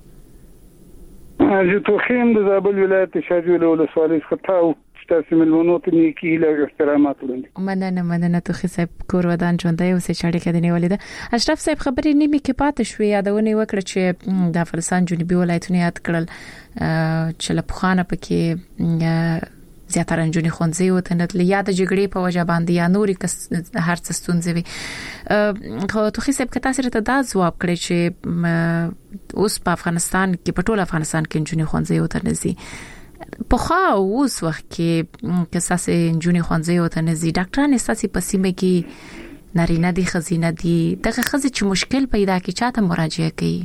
زه توخیم د زابل ولایت شاجوی له ولسوالۍ څخه تاسو ملونو ته نیکی له احترامات وړاندې مننه توخی صاحب کور ودان ژوندۍ اوسې چاړي کې دی ولې ده اشرف صاحب خبرې نیمه کې پاتې شوې یادونه وکړه چې د افغانستان جنوبي ولایتونه یاد کړل چې له پخوانه پکې زیاتره نجونې خونځي وته نتل یاد جګړې په وجه باندې یا نوري هر څه ستونزې وي خو توخی صاحب کته سره ته دا جواب کړی چې اوس په افغانستان کې په ټول افغانستان کې نجونې خونځي وته نزي په خو اوس وخت کې کساسه نجونې خونځي وته نزي ډاکټران اساسي په سیمه کې نارینه دي خزینه دي دغه خزې چې مشکل پیدا کی چاته مراجعه کوي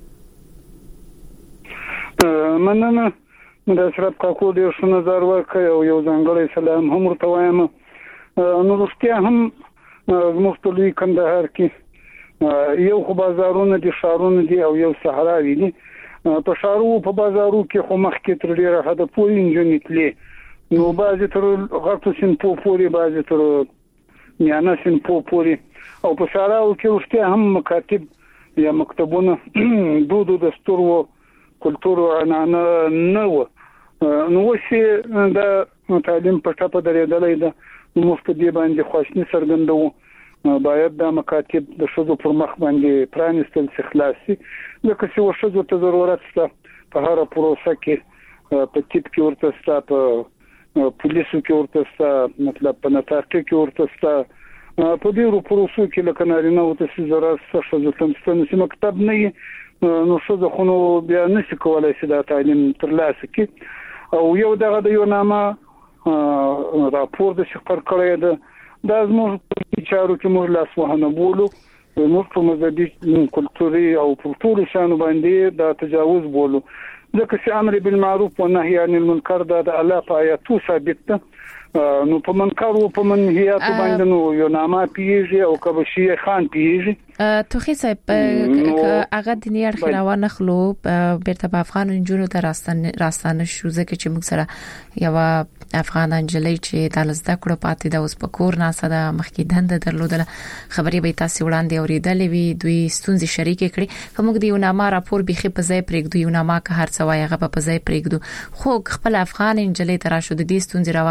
مننه د اشرف کاکو ډیر ښه نظر ورکړ او یو ځانګړی سلام هم ورته وایم نو رښتیا هم زموږ په لوی کندهار کې یو خو بازارونه دي شارونه دي او یو صحراوي دي په شارو په بازارو کې خو مخکې تر ډیره حد پورې انجنې تلې نو بعضې تر غټو سیمپو پورې بعضې تر میانه سیمپو پورې او په شاراو کې رښتیا هم مکاتب یا مکتبونه دود و دستور و کلتور او عنعنه نه و نو وشي دا تعلیم په ټاپه درېدلې ده نو په دې باندې خوښنی څرګندو باید د مکاتب د شذو پر مخ باندې پرانستل خلاصي لکه چې وشذو ته ضرورت شته په هر پروسه کې په تیپ کې ورته شته په پولیسو کې ورته شته مطلب په نتاقه کې ورته شته په دې پروسو کې لکه نارینه او ته ضرورت شته شذو ته مکتب نه نو څه خونو بیا نشي کولای چې دا تعلیم ترلاسه کړي او یو دغه د یو نامه راپور د شخړ کړی ده د زموږ په چارو کې موږ لاس وهنه بولو موږ په مذهبي کلتوري او په ټول شانو باندې دا تجاوز بولو ځکه چې امر بالمعروف و نهي عن المنکر دا د الله په آیاتو ثابت ده نو په منکر او په منهیات باندې نو یو نامه پیږي او کبشي خان پیږي توخی صاحب هغه د نیار خلاوه نخلو بیرته په افغان جنونو ته راستانه شو ځکه چې موږ سره یو افغان انجلۍ چې د لزده کړو پاتې د اوس په کور ناسه د مخکې دند درلودله خبرې به تاسو وړاندې اوریدلې وي دوی ستونزې شریک کړي کوم د یو نامه راپور بيخي په ځای پرېږدو یو نامه که هر څه وایي هغه په ځای پرېږدو خو خپل افغان انجلۍ تر شو د دې ستونزې راوخلو د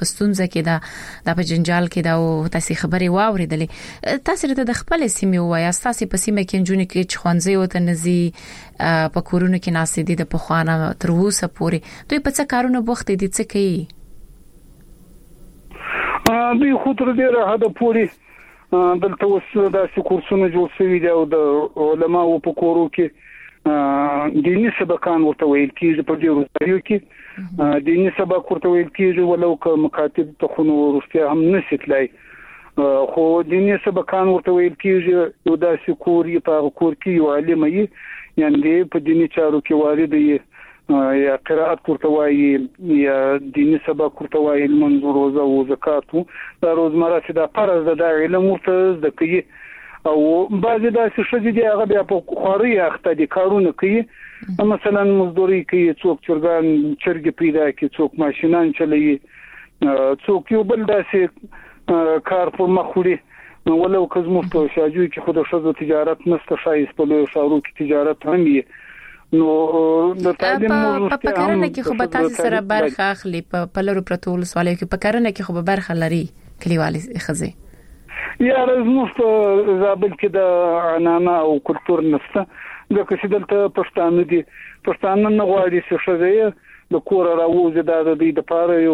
ستونزه کې دا په جنجال کې دا او تاسو خبري واوریدلې تاسو ته د خپل سیمې وایي تاسو په سیمه کې جنونی کې چخوانځي او تنزي په کورونو کې ناسې دي د پخوانه تر اوسه پورې دوی په څه کارونه بوخت دي څه کوي دوی خو تر ډیره حد پورې دلته وسله د کورسونو جوړ شوي دي او د علماو په کورو کې دیني سبقان ورته ویل کیږي په ډیرو ځایو کې دیني سبق ورته ویل کیږي ولو که مکاتب ته خو ورسته هم نشتلای خو دیني سبقان ورته ویل کیږي یو داسې کور په کور کې یو عالم یې یعنی په دیني چارو کې وارد یې یا قرائت ورته وایي یا دیني سبق ورته وایي منظور روزه او زکات دا روزمره چې دا فرض ده د علم ورته د کوي او بعضی داسې شې دي هغه بیا په خوري اخته دي کارونه کوي مثلا مزدوري کوي څوک چرګ پیدا کوي څوک ماشينان چلوي څوک یو بل داسې کار پر مخوري ولو که زموږ په شاجوي کې خود شذو تجارت نسته شایس په لوی شاورو کې تجارت هم وي نو د تعلیم په کارنه کې خو به تاسو سره برخه اخلي په لورو پروتول سوالو کې په کارنه کې خو به برخه لري کلیوالي خزي یا زموږ په زابل کې د عنانا او کلتور نشته د کسي دلته پښتانه دي پښتانه نه غواړي چې شزه د کور راوځي د دې د پاره یو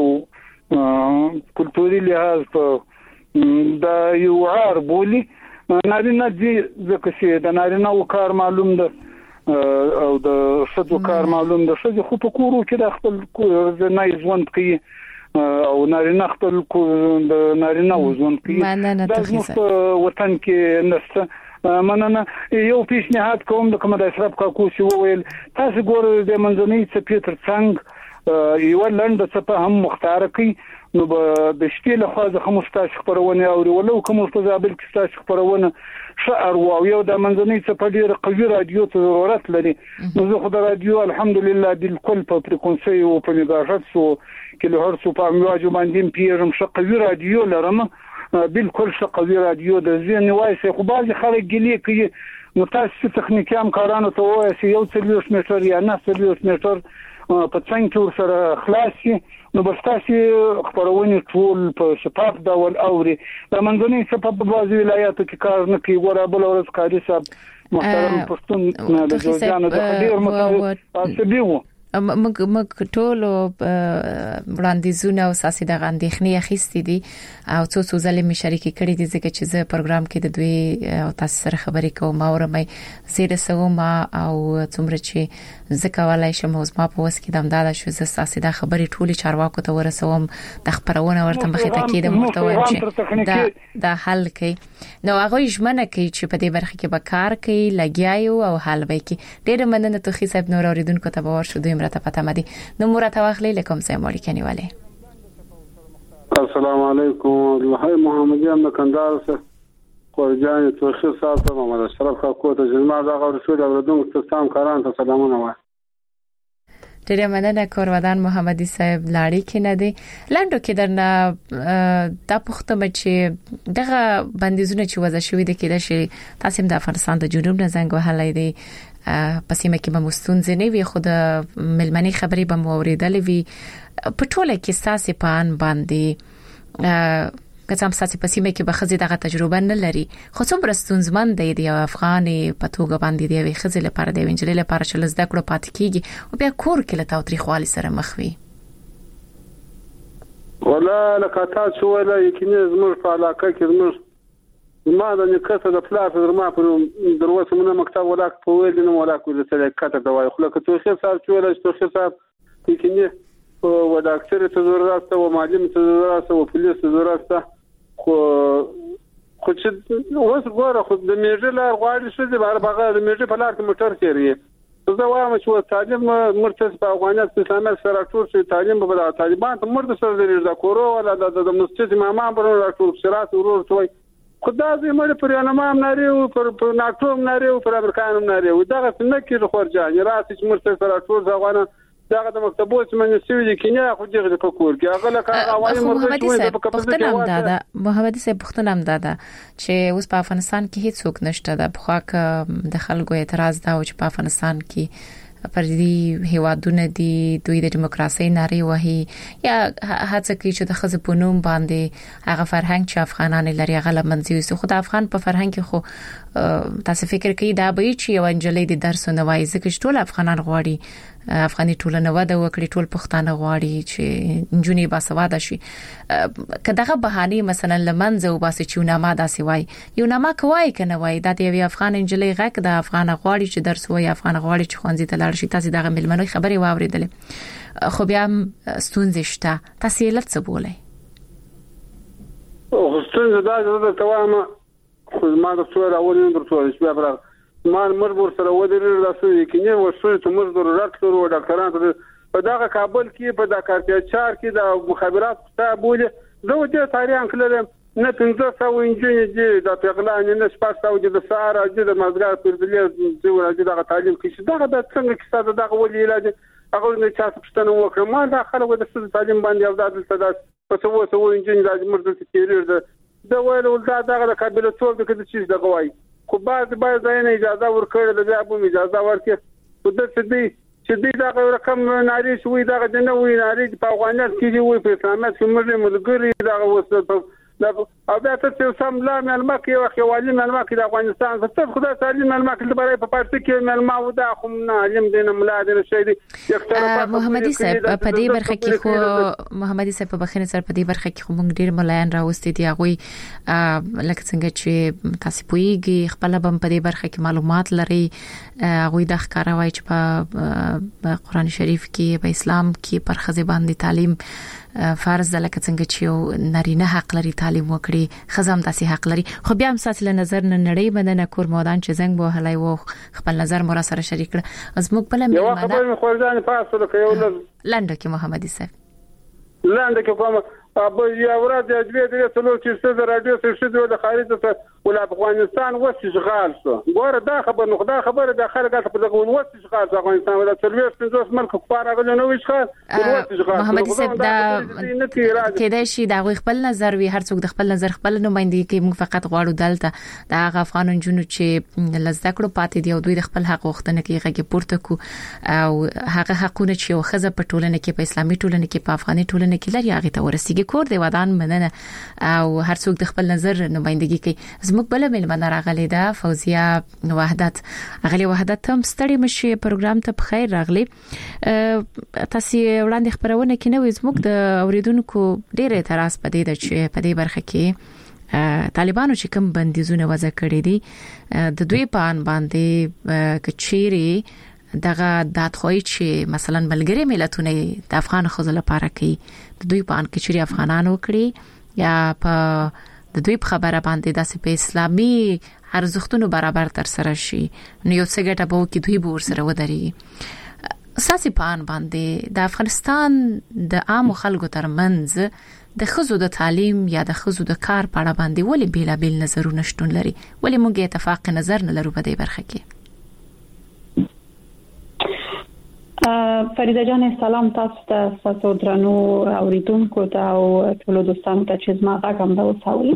کلتوري لحاظ په دا یو عار بولی نارینه دي د کسي د نارینه او کار معلوم ده او د شذو کار معلوم ده شذو خو په کورو کې د خپل نه ژوند کوي او نارینه خپل د نارینه وزن کې د زموږ وطن کې نشته مننه یو پیشنهاد کوم د کوم د اشرف کاکو سی وویل تاسو ګورئ د منځنۍ څپې تر څنګ یو لنډ څپه هم مختار کړي نو د شپې له خوا ځخه مستاش خبرونه او ولو کوم په زابل کې ستاسو خبرونه شعر او یو د منځنۍ څپه ډیر قوي رادیو ته ضرورت لري نو زه خو د رادیو الحمدلله بالکل په فریکونسي او په میگاهرتز او کیلو هرتز په امواج باندې پیژم شقوي رادیو لرم بالکل شقوي رادیو د ځین وایي خو بعضی خلک ګلی کوي نو تاسو تخنیکی همکارانو ته وایي چې یو 30 میټر یا 90 میټر په څنګه ور سره خلاصي نو بستاسي خبرونه ټول په شفاف ډول اوري د منځنۍ څپه په بعضي ولایاتو کې کار نه کوي ورا بل ورځ کاري صاحب محترم پښتون د جوړجانو د ډیر متاسبي وو مګ ټول وړاندیزونه او ساسي د غندخنی اخیستې دي او څو ځلې می شریک کړي دي ځکه چې زه پروګرام کې د دوی او تاسو سره خبرې کوم او مې زیاده سوم او څومره چې زکوالای شم اوس ما په وس کې دمداله شو زه ساسي د خبرې ټولي چارواکو ته ورسوم د خبرونه ورته مخې ته کېدم مرته چې دا حل کوي نو هغه ژمنه کوي چې په دې برخه کې به کار کوي لګیایو او حل وکړي ډېر مننه ته خو صاحب نور اوریدونکو ته باور شو دوی مرته پته مدي نو مرته واخلې لکم سه مولي کني والے السلام علیکم الله محمدی ام کندهار سره قرجان توخیر صاحب محمد اشرف کاکو ته جنما دا غوړ شو د ورودونکو ته سلام کاران ته سلامونه وای ډیره مننه کورودان محمدي صاحب لاړی کې نه دی لاندو کې درنه د پښتو چې دغه بندیزونه چې وضع شوې دي کې د تاسو د افغانستان د جنوب نه زنګ وهلای دی پسې مکه به مستونځ نه وي خود ملمني خبري به موریدل وي په ټوله کې ساسي پان باندې کڅم ساسي پسې مکه به خزي دغه تجربه نه لري خو څومره ستونزمن دی افغاني په توګه باندې دی خزي لپاره دی وینجل لپاره چې لزده کړو پات کیږي او بیا کور کې له تاوتریخوالي سره مخ وي ولا لکه تاسو ولا یقیني زموږ په علاقه کې زموږ ما د نکته د پلاټ درما په دروازه مونږ مکتب ولا په ویل نه ولا کوم څه کته دا وای خو لکه توخه صاحب چې ولا توخه صاحب یقیني او د اکثر ته ضرورت او معلم ته ضرورت او پولیس ته ضرورت خو چې اوس ګوره خو د میژه لار غواړي چې د بغا د میژه په لار کې موټر کېږي زه وایم چې تعلیم مرتضی په افغانستان اسلامي سره ټول چې تعلیم به د طالبان ته مرتضی سره د کورو ولا د مسجد امام پر ټول شرات ورور توي خدای دې مړ پر انمام ناري او پر ناټوم ناري او پر امریکانم ناري او دغه څنګه کې خورجان راسي چې مرتضی سره ټول ځوانه داغه د مکتبوت منځ سوي دي کینه خو دغه په کور کې هغه لکه اوایي مرتضی په کپسته کې محمدي صاحب پښتون هم دادا چې اوس په افغانستان کې هیڅ څوک نشته د بخواک د خلکو اعتراض دا او چې په افغانستان کې پر دې هیوادونه دي دوی د دیموکراسي ناري وهي یا هڅه کوي چې د خزه په نوم باندې هغه فرهنګ چې افغانان لري هغه لمنځي وي. خو د افغان په فرهنګ کې خو تاسو فکر کوي دا به چې یو انجلۍ د درس نه وایي ځکه ټول افغانان غواړي افغاني ټولنه وده وکړي ټول پښتانه غواړي چې انجونی باسواده شي. کداغه بهانه مثلا لمنځه او باسي چې نامه داسي وای یو نامه کوي کنه وای د یو افغان انجلۍ غک د افغان غواړي چې درس وای افغان غواړي چې خوانځي ته لاړ شي. تاسو دغه ملمنوي خبري واوریدلې خو بیا ستونزې شته تاسو یې لڅ بولای او ستونزه دا توامه خو ما د څور اولین درته چې بیا ما مربور سره ودرې راسو یقیني وسوي ته موږ ضرورت لرو ډاکټران په دغه کابل کې په د کارپیچار کې د مخابرات کتابونه زه د تاریخ کړل نه 1500 انجینر دي د پیغلان نه سپاسو د سهار د مزګر پر دې چې ورته دغه تعلیم کې دغه د څنګه کې ساده دغه ولې علاج هغه نه چا پښتنه وکړه ما دا خلک د تعلیم باندې او د صداقت په څو انجینر د مرده تیریر د ویل ول دغه د قابلیت ټول د کده چیز دغه وای خو باید زاینه اجازه ورکړل د بیا به اجازه ورکړي خو د چې دا رقم ناری شوی دا د نوې ناری په افغانستان کې وي په اسلامات کې موږ ملګری دا وسه او دا ته سم لا معلومات کې او خوالي معلومات کې د افغانستان څخه خدای تعالی معلومات کې لپاره په پارتي کې معلومات ودا خو نه علم دین ملادن شي دي محمدي صاحب په دې برخه کې خو محمدي صاحب په بخښنه سره په دې برخه کې خو موږ ډیر ملایان راوستي دي هغه لکه څنګه چې تاسو پوېږي خپل بم په دې برخه کې معلومات لري هغه د ښکارا وای چې په قرآن شریف کې په اسلام کې پر خزه باندې تعلیم فرض ده لکه څنګه چې نارینه حق لري تعلیم وکړي خزم داسې حق لري خو بیا هم ساتل نظر نه نړۍ باندې کور مودان چې زنګ به هلای وو خپل نظر مور سره شریک کړ از موږ بل یو خبر مې خورځان پاسو کې یو لنډه کې محمدي صاحب لنډه کې کوم ابو یا ورته د دې د ټولو چې د رادیو سره د خارج ته ول افغانستان وس اشغال شو ګوره دا خبر نو خدای خبره د خلکو په دغه وس اشغال افغانستان ولا سرویس 50 ملک کفار غو نو اشغال وس اشغال محمدي صاحب دا کېدای شي دا خپل نظر وي هر څوک د خپل نظر خپل نمائندګي کوي موږ فقط غواړو دلته دا افغان جنونو چې لزدکړو پاتې دي او دوی د خپل حق وختنه کې غږی پورته کو او هغه حقونه چې یو خزه په ټولنه کې په اسلامي ټولنه کې په افغاني ټولنه کې لري هغه ته ورسیږي کور دی ودان مننه او هر څوک د خپل نظر نمائندګي کوي زموږ بل ملمنه راغلي ده فوزیه وحدت اغلی وحدت هم ستړي مشي پروګرام ته بخیر راغلي تاسو وړاندې خبرونه کې نو زموږ د اوریدونکو ډېر اعتراض پدې ده چې په دې برخه کې طالبانو چې کوم بندیزونه وضع کړی دي د دوی په ان باندې کچيري دغه داتخوي چې مثلا ملګری ملتونه د افغان خزل لپاره کوي د دوی په ان کې چې افغانانو کړی یا په د دوی په خبره باندې داسې په اسلامي ارزښتونو برابر تر سره شي نو یو څه ګټه به کې دوی به ورسره ودرېږي اساسي پان باندې د افغانستان د عام خلکو ترمنځ د خزو د تعلیم یا د خزو د کار په اړه باندې ولې بیلابل نظرونه شتون لري ولې موږ اتفاق نظر نه لرو په دې برخه کې فریده جان سلام تاسو درنو اوریدونکو ته او ټول دوستانو ته چې زما غږ هم دا وساوي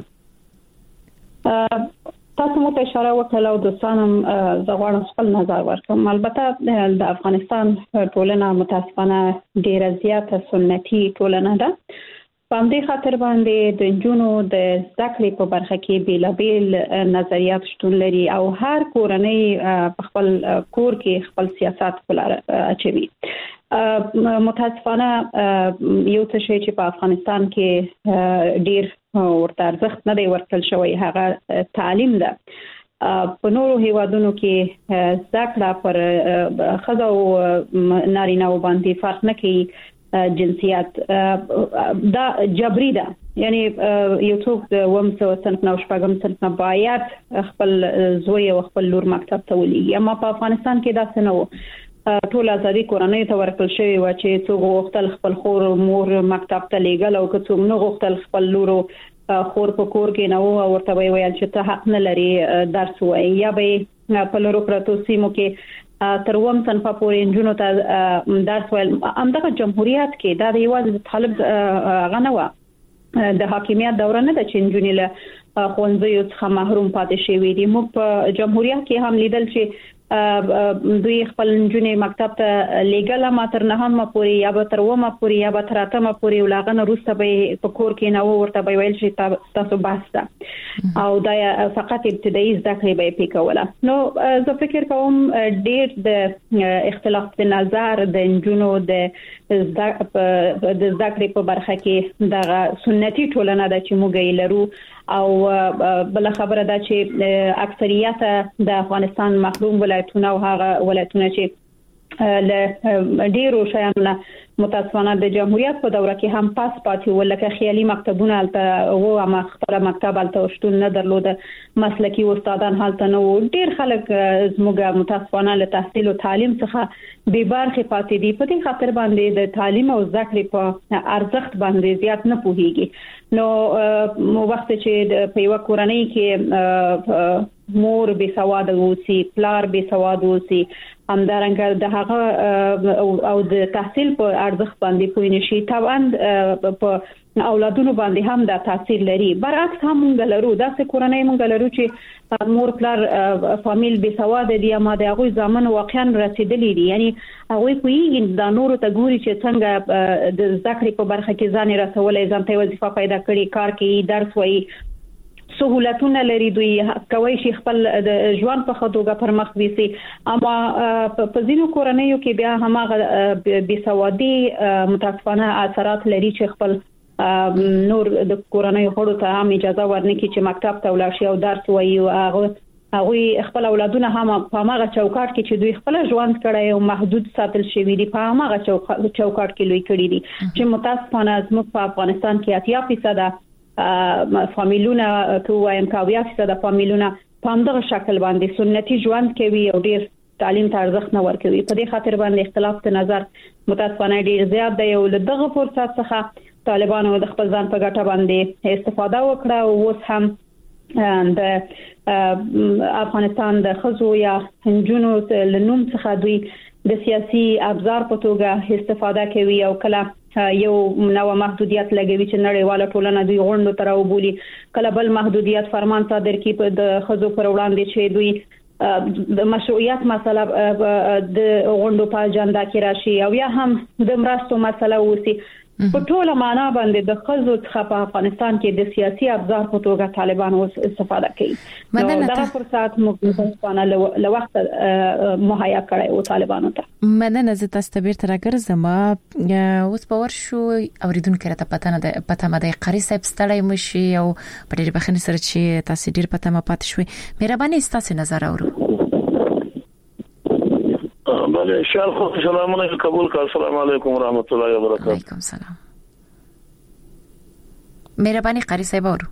تاسو مو ته اشاره وکړه او دوستانم زغوړم خپل نظر ورکوم البته د افغانستان ټولنه متاسفانه ډیره زیاته سنتي ټولنه ده په دې خاطر باندې د جنونو د ذکر په برخه کې بیلابل نظریات شتون لري او هر کورنۍ په خپل کور کې خپل سیاست ولر اچوي متاسفانه یو څه شي چې په افغانستان کې ډیر ورته ارزښت نه دی ورکړل شوی هغه تعلیم ده په نورو هیوادونو کې ذکر پر خزو نارینه باندې فرق نه کوي جنسیت دا جبري ده یعنی یو څوک د ومسو صنف نو شپږم صنف نه باید خپل زوی او خپل لور مکتب ته ولېږي اما په افغانستان کې دا څه نه و ټول ازادي کورنۍ ته ورکړل شوی و چې څوک غوښتل خپل خور مور مکتب ته لېږل او څوک نه غوښتل خپل لور خور په کور کې نه و ورته ویل چې ته حق نه لري درس وایي یا به په لورو پرتو سیمو کې تر وم صنف پورې جنونو ته درس ویل همدغه جمهوریت کې دا د یوازې طالب غنوا د حاکمیت دوره نه د چنجونی له خوندزیو څخه محروم پاتې شوی دي موږ په جمهوریت کې هم لیدل چې دوی خپل جنې مکتب ته لیګل ما تر نه هم پوری یا به تر ومه پوری یا به تر اتمه پوری ولاغنه روسته به په کور کې نه ورته به ویل شي تاسو باسته او دا فقط ابتدایي زده کړې به پکوله. نو زه فکر کوم ډېر د اختلاف د نظر د جنونو د زده کړې په برخه کې د سنتي ټولنه د چې موږ یې لرو او بل خبره ده چې اکثریت د افغانستان محروم ولایتونه او هغه ولایتونه چې له ډیرو شیانو متاسفانه د جمهوریت په دوره کې هم پاس پاتې ولکه خیالي مکتبونه الته او ما خپل مکتب الته شتون نه درلود، مسلکی استادان هلته نو ډیر خلک زموږه متاسفانه له تحصیل او تعلیم څخه بې برخې پاتې دي. په دې خاطر باندې د تعلیم او زده کړې په ارزښت باندې زیات نه پوهیږي. نو وخت چې په یو کورنۍ کې مور بې سواد اوسي، پلار بې سواد اوسي، همدارنګه د هغه او د تحصیل په ارزښت باندې پوه نشي، طبعا په اولادونو باندې هم دا تاثیر لري. برعکس هم موږ لرو داسې کورنۍ موږ لرو چې مور پلار فامیل بې سواد دي اما د هغه ځامن واقعا رسیدلی دي، یعنی هغه کوي د نورو ته ګوري چې څنګه د ذکر په برخه کې ځان رسولې ځان ته وظیفه پیدا کړي، کار کوي، درس وایي، سہولتونه لري، دوی کوي شي خپل د ژوند په خدوګه پر مخ ويسي. اما په ځینو کورنیو کې بیا هماغه بې سوادي متاسفانه اثرات لري چې خپل نور د کورنیو خړو ته هم اجازه ورنکړي چې مکتب ته ولاړ شي او درس وایي. هغه خپل اولادونه هم په هغه چوکاټ کې چې دوی خپل ژوند کړی او محدود ساتل شوی دي په هغه چوکاټ کې لوی کړی دي چې متاسفانه زموږ په افغانستان کې 80% فامیلونه کوم کاویا فیصد فامیلونه په همدغه شکل باندې سنتي ژوند کوي او ډیر تعلیم ته ارزښت نه ورکوي. په دې خاطر باندې اختلاف د نظر متاسفانه ډیر زیات دی او دغه فرصت څخه طالبانو د خپل ځان په ګټه باندې استفاده وکړه او اوس هم د افغانستان د خزو یا هنجونو لنوم څخه دوی د سیاسي ابزار په توګه استفاده کوي او کله یو نو محدودیت لګوي چې نړیواله ټولنه دوی غونډو تر او بولی، کله بل محدودیت فرمان صادر کی په د خزو پر وړاندې چې دوی د مشروعیت مسله د غونډو په اجنډا کې راشي او یا هم د مرستو مسله وسی. په ټوله معنا باندې د خزو څخه په افغانستان کې د سیاسي ابزار په توګه طالبان اوس استفاده کوي. دا فرصت مختصانه له وخت مهیا کړی او طالبانو ته مننه. زه تاسو ته بیرته راګرځم. اوس باور شو اوریدونکو راته پته مده قاری صاحب ستړی مشي او په ډېر بخښنې سره چې تاسو ډېر پته ما پات شوي. مهرباني تاسو نظر اورو. بله شال خو سلام علیکم قبول کا. السلام علیکم ورحمت الله وبرکاته. وعلیکم السلام. مهرباني قاری صاحب اورو.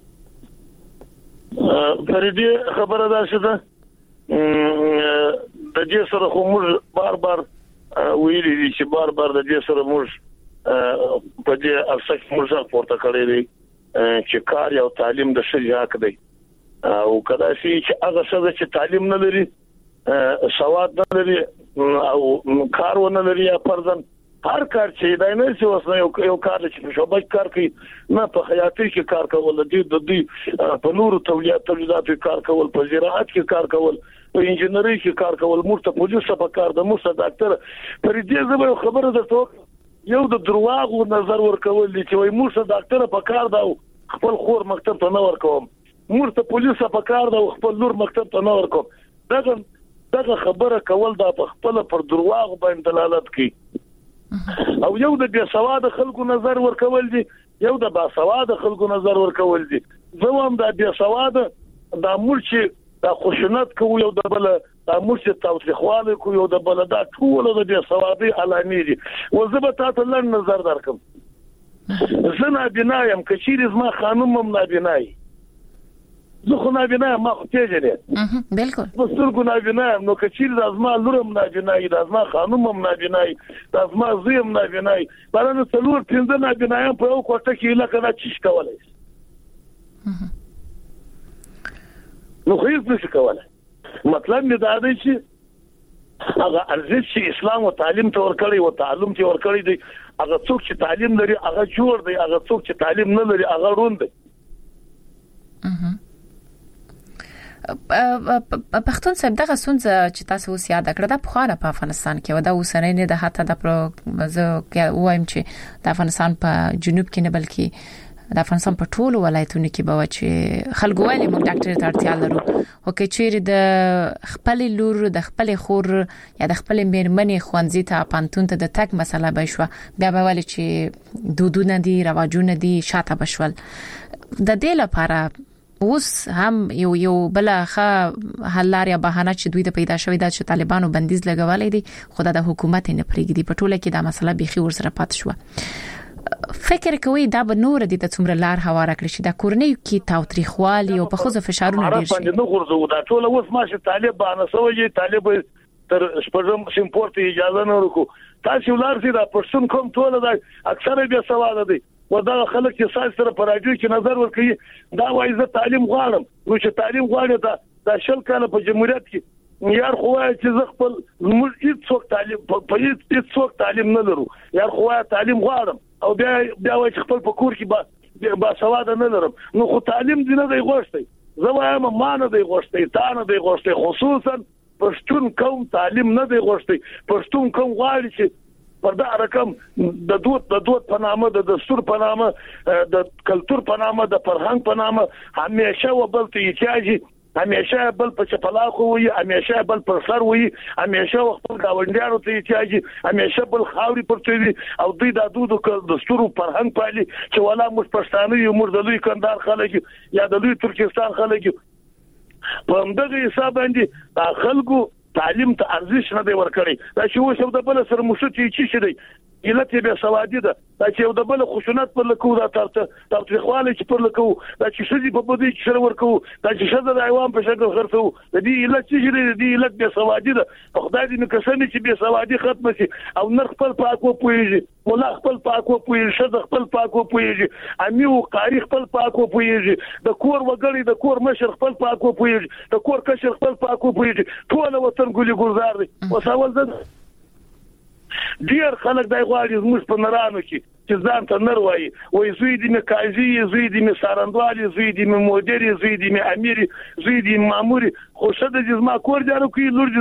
فريدي خبره ده چې د دې سره خو موږ بار ویلي چې بار د دې سره موږ په دې ارسک موږ پورته کړی دی چې کار او تعلیم د شې حق دی او کدا چې هغه څه چې تعلیم نه لري، سواد نه لري او کار ونه لري یا پردن هر کار چې دای نه څه وسنه یو کار چې شوبای کار کوي نه په حیاتي کې کار کول دي د دې په نورو تولیدات کار کول، په زراعت کې کار کول، په انجنیری کې کار کول، مرته پولیس په کار د مرته ډاکټر پر دې زبر خبره درته یو د درواغ نظر ورکول دي چې وای مرته ډاکټر په کار دا خپل خور مکتب ته نه ورکوم، مرته پولیس په کار دا خپل نور مکتب ته نه ورکوم. دغه خبره کول دا په خپل پر درواغ باندې دلالت کوي او یو د بیا سواد خلکو نظر ورکول دي، یو د با سواد خلکو نظر ورکول دي. زموږ د بیا سواد د مرچ د خوشنت کوي یو د بل د مرچ توثیقواله کوي یو د بل دا ټول د بیا سوادي علامې دي. وزبه تاسو لن نظر درکم زنا بنایم کچیر زما خانم هم نه بنای زه خو نه بنایم ما خو تیجره بالکل بستر کو نه بنایم نو کچیر د ازما لورم نه بنای د ازما خانم هم نه بنای د ازما زیم نه بنای بلنه څلور پنځه نه بنایم په یو کوټه کې لکه نه چش کولای نو هیڅ نشي کولای. مطلب می دا دی چې هغه ارزښت چې اسلام او تعلیم ته ورکړي او تعلم ته ورکړي دی هغه څوک چې تعلیم لري هغه جوړ دی، هغه څوک چې تعلیم نه لري هغه روند دی. پښتون صاحب دغه څنګه چې تاسو اوس یاد کړئ د پخوانه په افغانستان کې ودا اوسنۍ نه د حتی د زه وایم چې د افغانستان په جنوب کې نه بلکې د افغانستان په ټولو ولایتونو کې به چې خلکو وایي موږ ډاکټر ته اړتیا لرو او کې چیرې د خپل لور د خپل خور یا د خپل میرمنې خوانځي ته پانتون ته د تک مسله به شو بیا به ولې چې دودونه دي رواجونه دي شاته بشول د دې لپاره اوس هم یو بلخه حلار یا بهانه چې دوی د پیدا شوی د طالبانو بندیز لګولې دي خدای د حکومت نه پریږدي په ټوله کې دا مسله بيخي ورسره پات شو فکر کوي دا به نور دي د څومره لار هواره کړی چې دا کورنۍ کې تاوتریخوالي او په خوځ فشارونه ډیر شي باندې نو غورځو دا ټول اوس ماشه طالب باندې سوي طالب تر شپږم سیمپورت اجازه نه ورکو تاسو ولر سي دا پښتون کوم ټول دا اکثره بیا سوال دي ودا خلک چې ساس سره پراجو کې نظر ورکړي دا وایي زه تعلیم غواړم نو چې تعلیم غواړي دا شل کاله په جمهوریت کې یار خوای چې زه خپل موږ هیڅ تعلیم په هیڅ تعلیم نه لرو یار خوای تعلیم غواړم او بیا وای چې خپل په کور کې با سواد نه لرم نو خو تعلیم دې نه دی غوښتي زه وایم ما نه دی غوښتي تا نه دی غوښتي خصوصا پښتون قوم تعلیم نه دی غوښتي پښتون قوم غواړي چې پر دا رقم د دوت په نامه د دستور په نامه د کلچر په نامه د فرهنګ په نامه همیشه وبلته احتیاجي همیشه بل په چپلاخو وي همیشه بل پر سر وي همیشه خپل گاونډیانو ته احتیاجي همیشه بل خاوري پرتوي او دوی د دستور فرهنګ پالي چې ولا موږ پښتانه یو موږ د لوی کندهار خلک یا د لوی ترکستان خلک په همدغه حساب باندې خلکو تعلیم ته ارزښت نه دی ورکړی دا چې وشو د بل سره مشتي چی شي دی علت به سوادي ده دا چې د بل خشونت پر لکو دا تر خواله چې پر لکو دا چې شدي په بده کې سره ورکو دا چې شته د ایوان په شکل خرڅو د دې علت چې د دې علت به سوادي ده خدای دې نو کسانه چې به سوادي ختم شي او نر خپل پاکو پويږي مولا خپل پاکو پويږي شد خپل پاکو پويږي امیو قاری خپل پاکو پويږي د کور وګړي د کور مشر خپل پاکو پويږي د کور کشر خپل پاکو پويږي ټول وطن ګولي ګلزار دي وساول ده ډیر خلک دای غواړي موږ په نرانو چې ځان ته نر وایي وای زوی دې مې قاضي زوی دې مې سارندوالي زوی دې مې مدیر زوی دې مې امیر زوی دې مامور خو شته د ما کور جارو کوي لور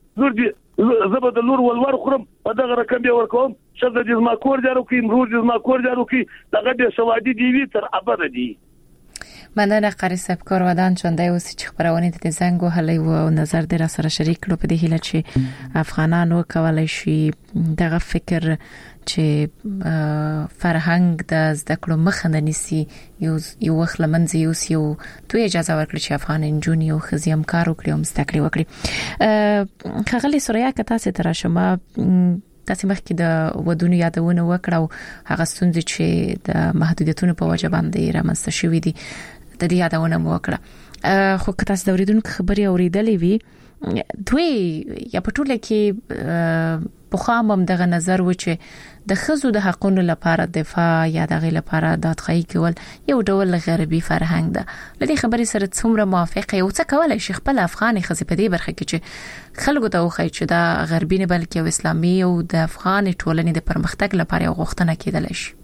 دې زبر د لور ولور خورم په دغه رقم به ورکوم شته د ما کور جارو کوي لور دې ما کور جارو کوي دغه د سوادي دی وی تر ابد دی مننه قاری صاحب کارودان چونده اوس چې خبرونه د زنګ وهلې او نظر در سره شریک کړو په دې هیله چې افغانانو کولای شي دغه فکر چې فرهنګ د زده کړو مخه نه نیسي یو وخت لمنځي یو تو اجازه ورکړي چې افغان انجونی او خزیم کار وکړي او زده کړې وکړي خغلی سوریا کته ستاره شمه تاسو مخکې د ودونو یادونه وکړو هغه ستونزې چې د محدودیتونو په وجه باندې رامنځته شوې دي د دې یادونه مو وکړه خو که تاسو د اوریدونکو خبري اوریدلې وي دوی یا په ټوله کې په خامم دغه نظر و چې د خزو د حقونو لپاره دفاع یا دغه لپاره دادخواهی کول یو ډول غربي فرهنګ ده لدې خبرې سره څومره موافقه یو څه کولای شي خپل افغاني خزي په دې برخه کې چې خلکو ته وخی چې دا غربي نه بلکې اسلامي او د افغان ټولنې د پرمختګ لپاره یو غوښتنه کېدل شي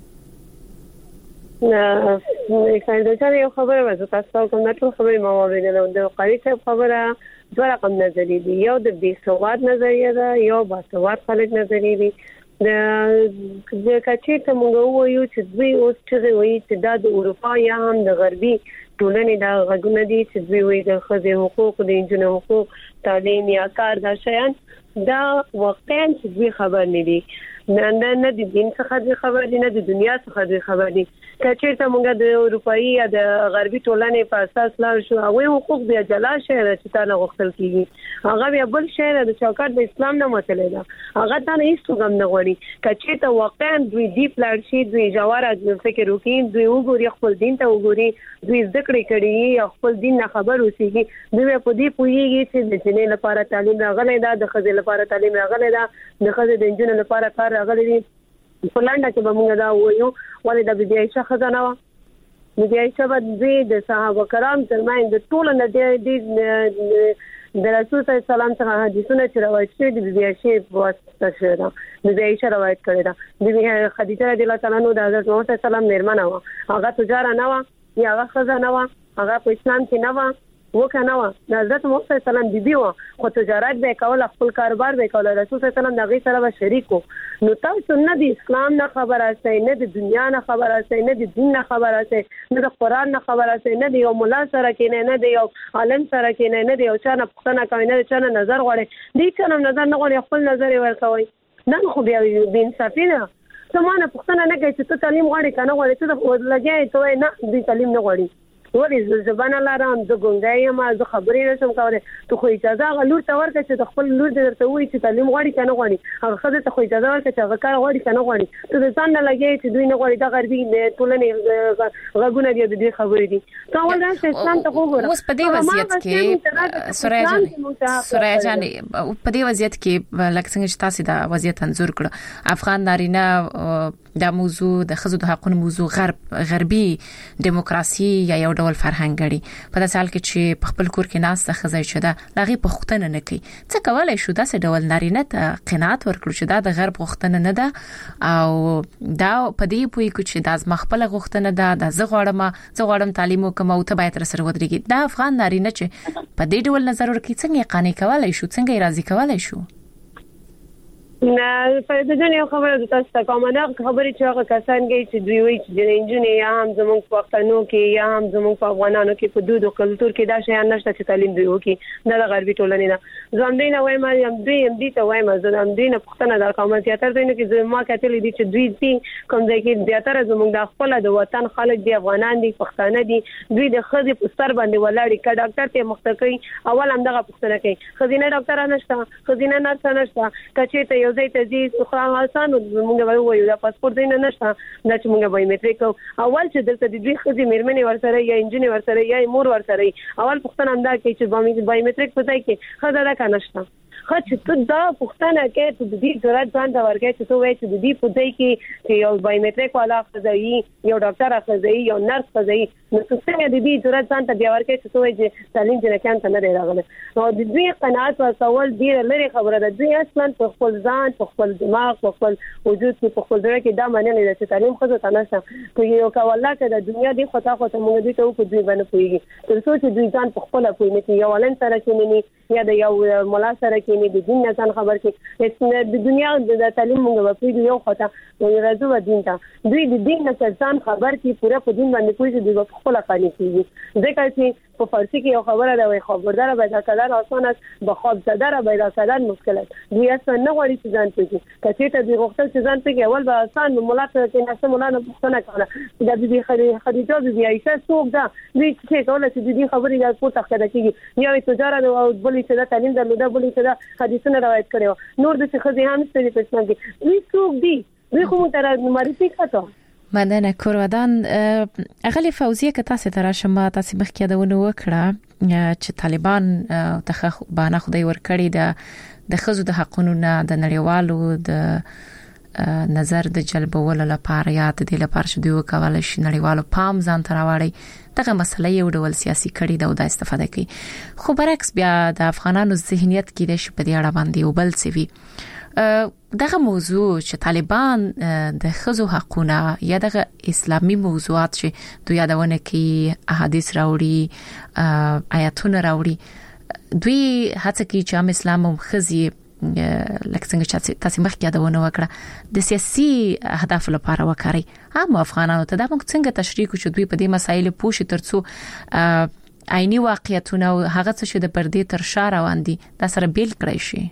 څنګه یو خبره وځه تاسو کوم ټول خبرې ما واورېدل د قاری صاحب خبره دوه رقم نظریه دي یو د بیسواد نظریه ده یو باسواد خلک نظریه دي د کچې ته موږ وایو چې دوی اوس چې وایي چې د اروپا یا هم د غربي ټولنې دا غږونه دي چې دوی وایي د خځې حقوق د انجونو حقوق تعلیم یا کار دا شیان دا واقعا چې دوی خبر نه دي نه د دین څخه خبر دي نه د دنیا څخه خبر دي کچې ته موږ د اروپאי یا د غربي ټولنې په اساس لا شو او حقوق بیا جلا شهر چې تا نه غوښتل کیږي هغه بیا بل شهر د چوکاټ د اسلام نه متل ده هغه تا نه هیڅ کوم نه غوړي کچې ته واقعا دوی دی پلاټ شي دوی جواره فکر وکړي دوی وګوري خپل دین ته وګوري دوی ذکر کړي یا خپل دین نه خبر اوسېږي دوی په دې پوهیږي چې د جنې لپاره تعلیم راغلی ده د خځې لپاره تعلیم راغلی ده د خځې د انجونو لپاره کار راغلی دی په لاندا کې به موږ دا وایو ولې د بي عائشہ خزانه و بي عائشہ د صحابه کرام ترمن د ټول نه د رسول صلی الله علیه وسلم څخه حدیثونه چې روایت شوي دي بي عائشہ په واسطه شوی دا بي عائشہ روایت کړی دا د خدیجه رضی الله تعالی عنها د حضرت محمد صلی الله علیه وسلم میرمن و هغه تجار نه و یا هغه خزانه و هغه په اسلام کې نه و وکنه حضرت محمد صلی الله علیه وسلم بیبي و خو تجارت به کول خپل کاروبار به کول رسول صلی الله علیه وسلم دغه سره به شریکو نو تاسو نه د اسلام نه خبر اسئ نه د دنیا نه خبر اسئ نه د دین نه خبر اسئ نه د قران نه خبر اسئ نه د یو مولا سره کې نه د یو عالم سره کې نه د یو چا نه پوښتنه کوي نه د چا نه نظر غواړي دې چا نه نظر نه غواړي خپل نظر ورکوي نه خو بیا د انصافي نه سمانه پوښتنه نه کوي چې ته تعلیم غواړي کنه غواړي ته د لګي ته نه د تعلیم نه غواړي ورې زبانه لارم د ګونګای ما د خبرې رسم کوله ته خو اجازه غلور ته ورکړه چې د خپل لور درته وایي چې تعلیم غواړي کنه غواړي هغه خزه ته خو اجازه ورکړه چې هغه کار غواړي کنه غواړي ته د ځان نه لګي چې دوی نه غواړي د غربي ټولنې غوونه دي د خبرې دي ته ولدا چې اسلام ته وګوره اوس په دې وضعیت کې سوریا جان په دې وضعیت کې لکه څنګه چې تاسو دا وضعیت انځور کړ افغان نارینه د موضوع د خزو د حقوقو موضوع غربي دیموکراسي یا یو ډول فرهنګ غړي په داسې حال کې چې په خپل کور کې ناس خزای شوه لغه پختنه نه کوي څه کولای شو داسې ډول نارینه ته قناعت ورکړو چې دا د غرب غوښتنه نه ده او دا په دې پوي چې د ازما خپل غوښتنه ده د زغړم تعلیم وکم او ته باید سره ودرېږي دا افغان نارینه چې په دې ډول نظر ورکړي څنګه قانې کولای شو څنګه راضي کولای شو نه په دې یو خبره د تاسو ته کومه خبرې چې هغه کسان چې دوی وایي چې د انجینر یا هم زموږ په پښتنو کې یا هم زموږ په افغانانو کې په دود او کلچر کې دا شی نشته چې تعلیم دی وکي د غربي ټولنې نه زم دې نه وایم یم دې ته وایم زم دې نه پښتنه د کومه تیاتر دی کې ما کتلې دي چې دوی کوم ځای کې تیاتر زموږ د خپل د وطن خلک دی افغانان دي پښتانه دي دوی د خزي په ستر باندې ولاړی ک ډاکټر ته مختقي اول هم دغه پښتنه کوي خزینه ډاکټر نشته خزینه نرس نشته کچې ته یو ځای ته دي خو آسان موږ وایو دا پاسپورت دی نه نشته دا چې موږ بایومټریک اول چې دلته د دوی خزي مېرمنې ورسره یا انجینر ورسره یا مور ورسره اول پښتنه انده کوي چې بایومټریک پتاي کې خزه دا کنهشته خو چې ته دا پښتنه کې ته د دې ضرورت ځان ته ورګې چې ته وایې چې د دې پتاي کې یو بایومټریک والا خزي یو ډاکټر خزي یو نرس خزي نو څنګه د دې ضرورت ځان ته بیا ورګې چې ته وایې چې تعلیم دې نه کېن نه راغله نو د دې قناعت او سوال ډیر لري خبره ده دوی اصلا په خپل ځان په خپل دماغ په خپل وجود کې په خپل ځای کې دا معنی نه چې تعلیم خو ته نشته کوي یو کاوله کې د دنیا دی خطا خو ته موږ دې ته کو دوی باندې کوي تر څو چې دوی ځان په خپل کوي نه یو ولن سره کې نه یا د یو مولا سره کې نه د دین نه ځان خبر کې د دنیا د تعلیم موږ په یو خطا نو راځو د دین ته دوی د دین نه ځان خبر کې پوره په دین باندې کوي چې دوی په خپل قانون کوي ځکه چې په فارسی کې یو خبره ده وای خبردار پیدا کړل آسان است به خواب زده را پیدا کردن مشکل است دوی اصلا نه غواړي چې ځان پېږي کچې ته دی وخت چې ځان پېږي اول به آسان مولات کې نشه مولانا پوښتنه کوله د دې خدیجه بي عائشه څوک ده دوی چې کوله چې دې خبرې د پورته کړه کېږي یو تجارت او بلې چې د تعلیم درلوده بلې چې د حدیثونه روایت کړي نور د خزي هم ستړي پښتنه دي دوی څوک دي دوی کوم تر معرفي کړه مننه کورودان اغلی فوزیه که تاسو تر شمه تاسو مخکې دونه وکړه چې طالبان ته باندې خدای ورکړي د خزو د حقونو نه د نړیوالو د نظر د جلبولو لپاره یا د دې لپاره چې دوی وکولای شي نړیوالو پام ځان ته راوړي دغه مسله یو ډول سیاسي کړي دا استفاده کوي خو برعکس بیا د افغانانو ذهنیت کې د شپې دی اړه باندې وبل سوي دغه موضوع چې طالبان د خزو حقونه یا دغه اسلامي موضوعات چې دوی یادونه کوي احادیث راوړي آیاتونه راوړي دوی هڅه کوي چې هم اسلام هم خزي لکه څنګه چې تاسو مخکې یادونه وکړه د سیاسي اهداف لپاره وکړي هم افغانانو ته دا موږ څنګه تشریح کوو چې دوی په دې مسایلو پوښي ترڅو عیني واقعیتونه او هغه څه چې د پردې تر شا روان دي دا سره بیل کړی شي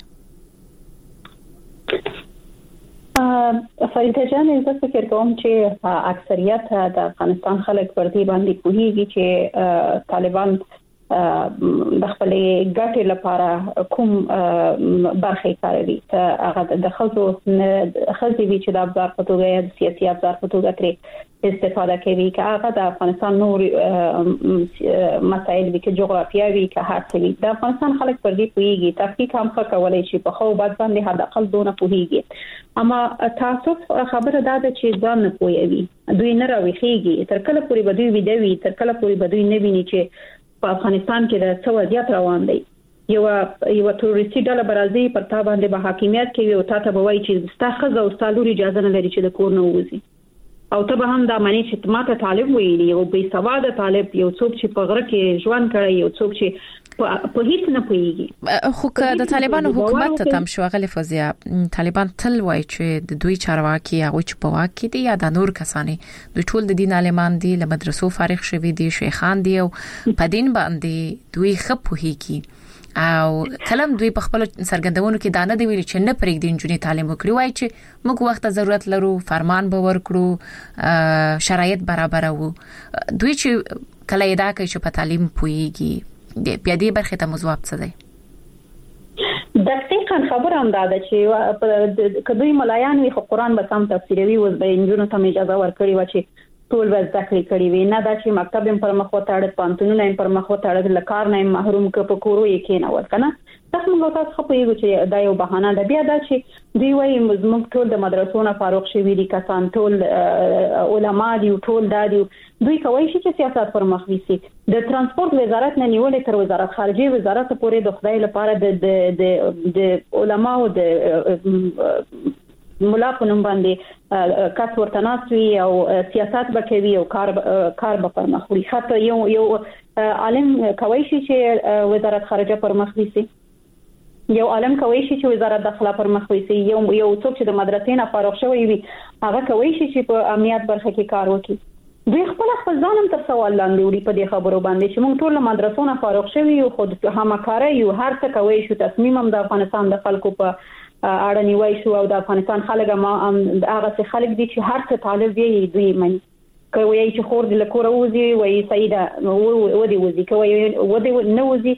فریده جان زه فکر کوم چې اکثریت د افغانستان خلک پر دې باندې کوهیږي چې طالبان د خپل ګټې لپاره کوم برخه کاروي هغه د خزو وی چې د ابزار په توګه یا د سیاسي ابزار په توګه ترې استفاده کوي که هغه د افغانستان نور مسایل کې جغرافیا وی که هر څه وی د افغانستان خلک پر دې کوهیږي تحقیق هم کولای شي په خو بعد باندې حد اقل دونه کوهیږي اما تاسو خبره دا ده چې ځان نه کوي دوی نه راويخيږي تر کله پورې بدوي ویدوي تر کله پورې بدوي نه ویني چې په افغانستان کې د څه وضعیت روان دی یو تروریستي ډله برازي پر تا باندې به حاکمیت کوي او تا ته به وایي چې ستا خزه او ستا لور اجازه نه لري چې د کور نه ووځي او ته به هم دا معنی چې ماته طالب ویلی او به سواده طالب یو څوک چې په غره کې ژوند کوي یو څوک چې په هیڅ نه پوهیږي. خو که د طالبانو حکومت ته تم شو غلې فوزیا طالبان تل وایي چې د دوی چارواکي هغه چې په واک کې دي یا د نور کسانی دوی ټول د دین عالمان دي له مدرسو فارغ شوي دي شیخان دي او په دین باندې دوی خپوهيږي او کلم دوی په خپل سرګندونو کې دانه دی ویل چې نه پرېږدي انجونی تعلیم وکړي وای چې موږ وخت ضرورت لرو فرمان به ورکړو شرایط برابرو دوی چې کله ادا کوي چې په تعلیم پويږي بیا دې برخه ته مزواب څه دی دقیقاً خبر هم داده چې کدوې ملایان وي خو قرآن به سم تفسیروي وز به انجونو ته اجازه ورکړي و چې ټول به ذکر کړی وي نه دا چې مکتب هم پر مخ وتاړل پانتونونه هم پر مخ وتاړل لکار نه محروم ک په کورو یې کې نه ور کنه تاسو موږ تاسو خو یو چې دا یو بهانه ده بیا دا چې دوی وايي موږ ټول د مدرسو نه فارغ شوي دي کسان ټول علما دي ټول دادي دوی کوي چې سیاست پر مخ ويسي د ترانسپورت وزارت نه نیولې تر وزارت خارجي وزارت پورې د خدای لپاره د علما او د مولا په نوم باندې کس ورته ناسوي او سیاست به کوي او کار به پر مخ وړي حتی یو عالم کوي چې وزارت خارجه پر مخ ويسي یو عالم کوي چې وزارت داخله پر مخ ويسي یو څوک چې د مدرسې نه فارغ شوی وي هغه کوي چې په امنیت برخه کې کار وکړي دوی خپل ځانم تر سوال لاندې وړي په دې خبرو باندې چې موږ ټول مدرسو نه فارغ شوی یو خود همکاري یو هر څه کوي چې تصمیم هم د افغانستان د خلکو په اړه نیوي شو او د افغانستان خلک ما هغه څه خلک دي چې هر څه طالب دی دوی مني کوي چې خور د لکوره وزي وای سیده ودی وزي کوي ودی نه وزي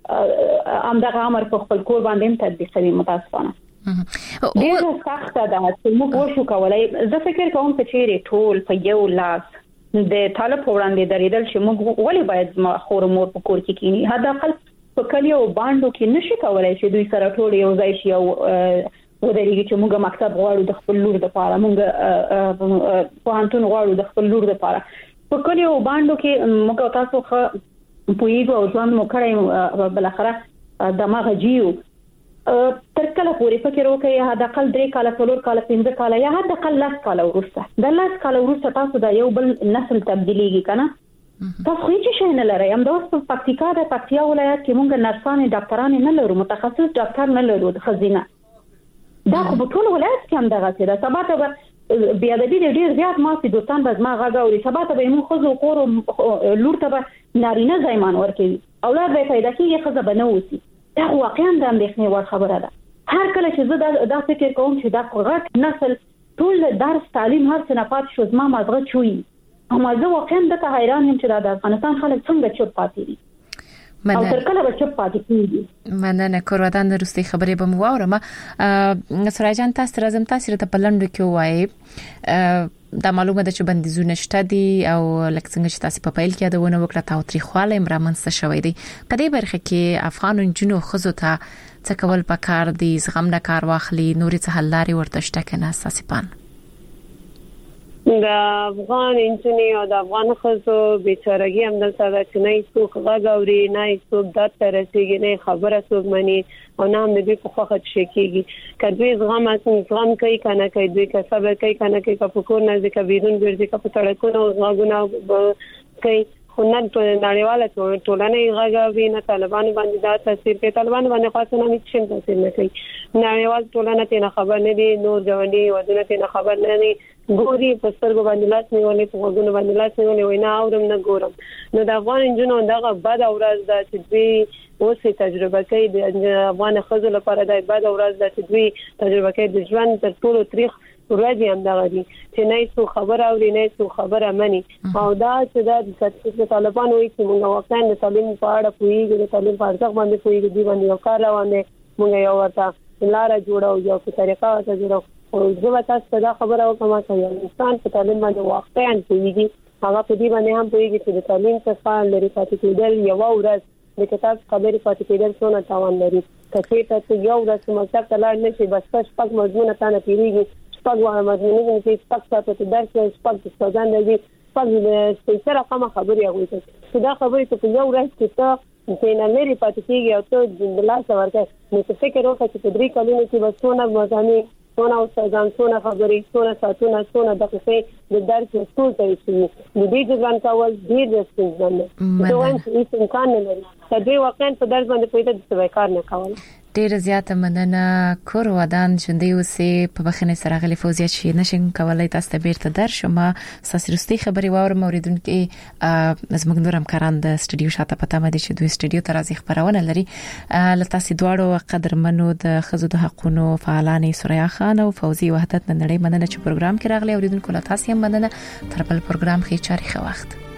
ام دغه امر په خپل کور باندې تطبیقوي متاسفانه ډېر سخت ده چې موږ وشو کولای زه فکر کوم چې چیرې ټول په یو لاس د طالب وړاندې درېدل چې موږ ولې باید ما خور مور په کور کې کینی هدا خپل په کلیو باندې کې نشي کولای چې دوی سره ټول یو ځای شي او ودرېږي چې موږ مکتب غواړو د خپل لور لپاره موږ پوهنتون غواړو د خپل لور لپاره په کلیو باندې کې موږ تاسو خو پویګو او ځان مو کړی بل اخره دماغ جیو تر کله پورې فکر وکړئ هدا قل 3 کال 4 کال 5 کال یا هدا قل 10 کال ورسته د 10 کال ورسته تاسو دا یو بل نسل تبدیلیږي کنه تاسو هیڅ شي نه لرئ هم د اوس په پکتیکا د پکتیا ولایت کې موږ نرسان ډاکټران نه لرو متخصص ډاکټر نه لرو د خزینه دا خو په ټول ولایت کې هم دغه څه ده سبا ته بیا د دې ډیر زیات ماسي دوستان به ما غاګوري سبا ته به موږ خو کور لور ته به نارینه ځایمان ورکوي اولاد به پیدا کیږي خزه به نه وسی دا واقعا د اندېښنې وړ خبره ده هر کله چې زه دا فکر کوم چې دا غټ نسل ټول درس تعلیم هر څه نه پات شو زما مازغه چوي اما زه واقعا د حیران یم چې د افغانستان خلک څنګه چوپ پاتې دي او تر کله به چوپ پاتې کیږي مننه کورودان وروستي خبرې به مو واورم سراجان تاسو راځم تاسو ته په لندو کې وایي دا معلومه ده چې بندیزونه شته دي او لکه څنګه چې تاسو په پیل کې یادونه وکړه تاوتریخواله امرمنځ شوی دی په دې برخه کې افغان جنو خزو ته څه کول پکار دي زغم نه کار واخلي نورې څه حل لاري ورته شته کنه اساسي د افغان انجنی او د افغان خزو بیچارهګي هم دلته د چنای څوک غاګوري نه څوک د ترسيږي نه خبره څوک مني او نه هم دې په خوخه شکیږي کدوې زغم کوي کنه کوي دوی که صبر کوي کنه کوي په کور نه ځکه بیرون ګرځي که په سړکونو غاګونه کوي خو نه نړیواله ټولنه غاګوي نه طالبان باندې دا تاثیر کوي طالبان باندې خاصه نه هیڅ تاثیر نه کوي نړیوال ټولنه ته خبر نه دي نور ځواني ودونه ته خبر نه دي ګوري په سترګو باندې لاس نیولې په وګونو باندې لاس نیولې وینا اورم نه ګورم نو د افغان انجنونو دغه بد اورز ده چې دوی اوسې تجربه کوي د افغان خزو لپاره د بد اورز ده چې دوی تجربه کوي د ژوند تر ټولو تاریخ ورځي هم دغه دي چې نه څو خبر اوري نه څو خبره مني او دا چې د طالبان وایي چې موږ واقعا د تعلیم په اړه پوهیږو د تعلیم په ارزښت باندې پوهیږو دی باندې یو کار روانه موږ یو ورته لار جوړو یو په طریقه ورته جوړو او زه تاسو ته خبره وکم چې انسان په تعلیم باندې واقعا پوهیږي هغه په دې باندې هم پوهیږي چې د تعلیم څخه لري پاتې کېدل یو ورځ د کتاب خبرې پاتې کېدل څونه تاوان لري کله چې یو ورځ مکتب ته لاړ نشي بس شپږ مضمون ته نه پیریږي شپږ مضمون چې شپږ ساعته ته درس شپږ ستاسو دی شپږ د څه رقم خبرې هغه ته دا خبرې ته یو ورځ کې ته په نړۍ پاتې کېږي او ته د لاس ورته نو څه فکر وکړه چې په 3 کلونو کې وسونه مزامي څونه استادان څونه خبرې څونه ساتونه څونه دقیقې د درس ټول ته شي د دې ځان کول ډیر ستونزمن دی دوه هیڅ امکان نه لري چې واقعا په درس باندې پیدا د څه کار نه کول. ډیر زیاته مننه. کور ودان ژوندۍ اوسې په بخښنې سره غلي فوزیت شي نشم کولای تاسو ته بیرته درشم. ساسرستي خبري واورم اوریدونکو زموږ نور همکاران د استودیو شاته پته مده چې دوی استودیو ته راځي خبرونه لري. لته سي دواړو قدرمنو د خزو د حقونو فعالانې سوریا خان او فوزي وحدت نړۍ مننه چې پروګرام کې راغلي اوریدونکو له تاسو هم مننه. تر بل پروګرام کې چاري خو وخت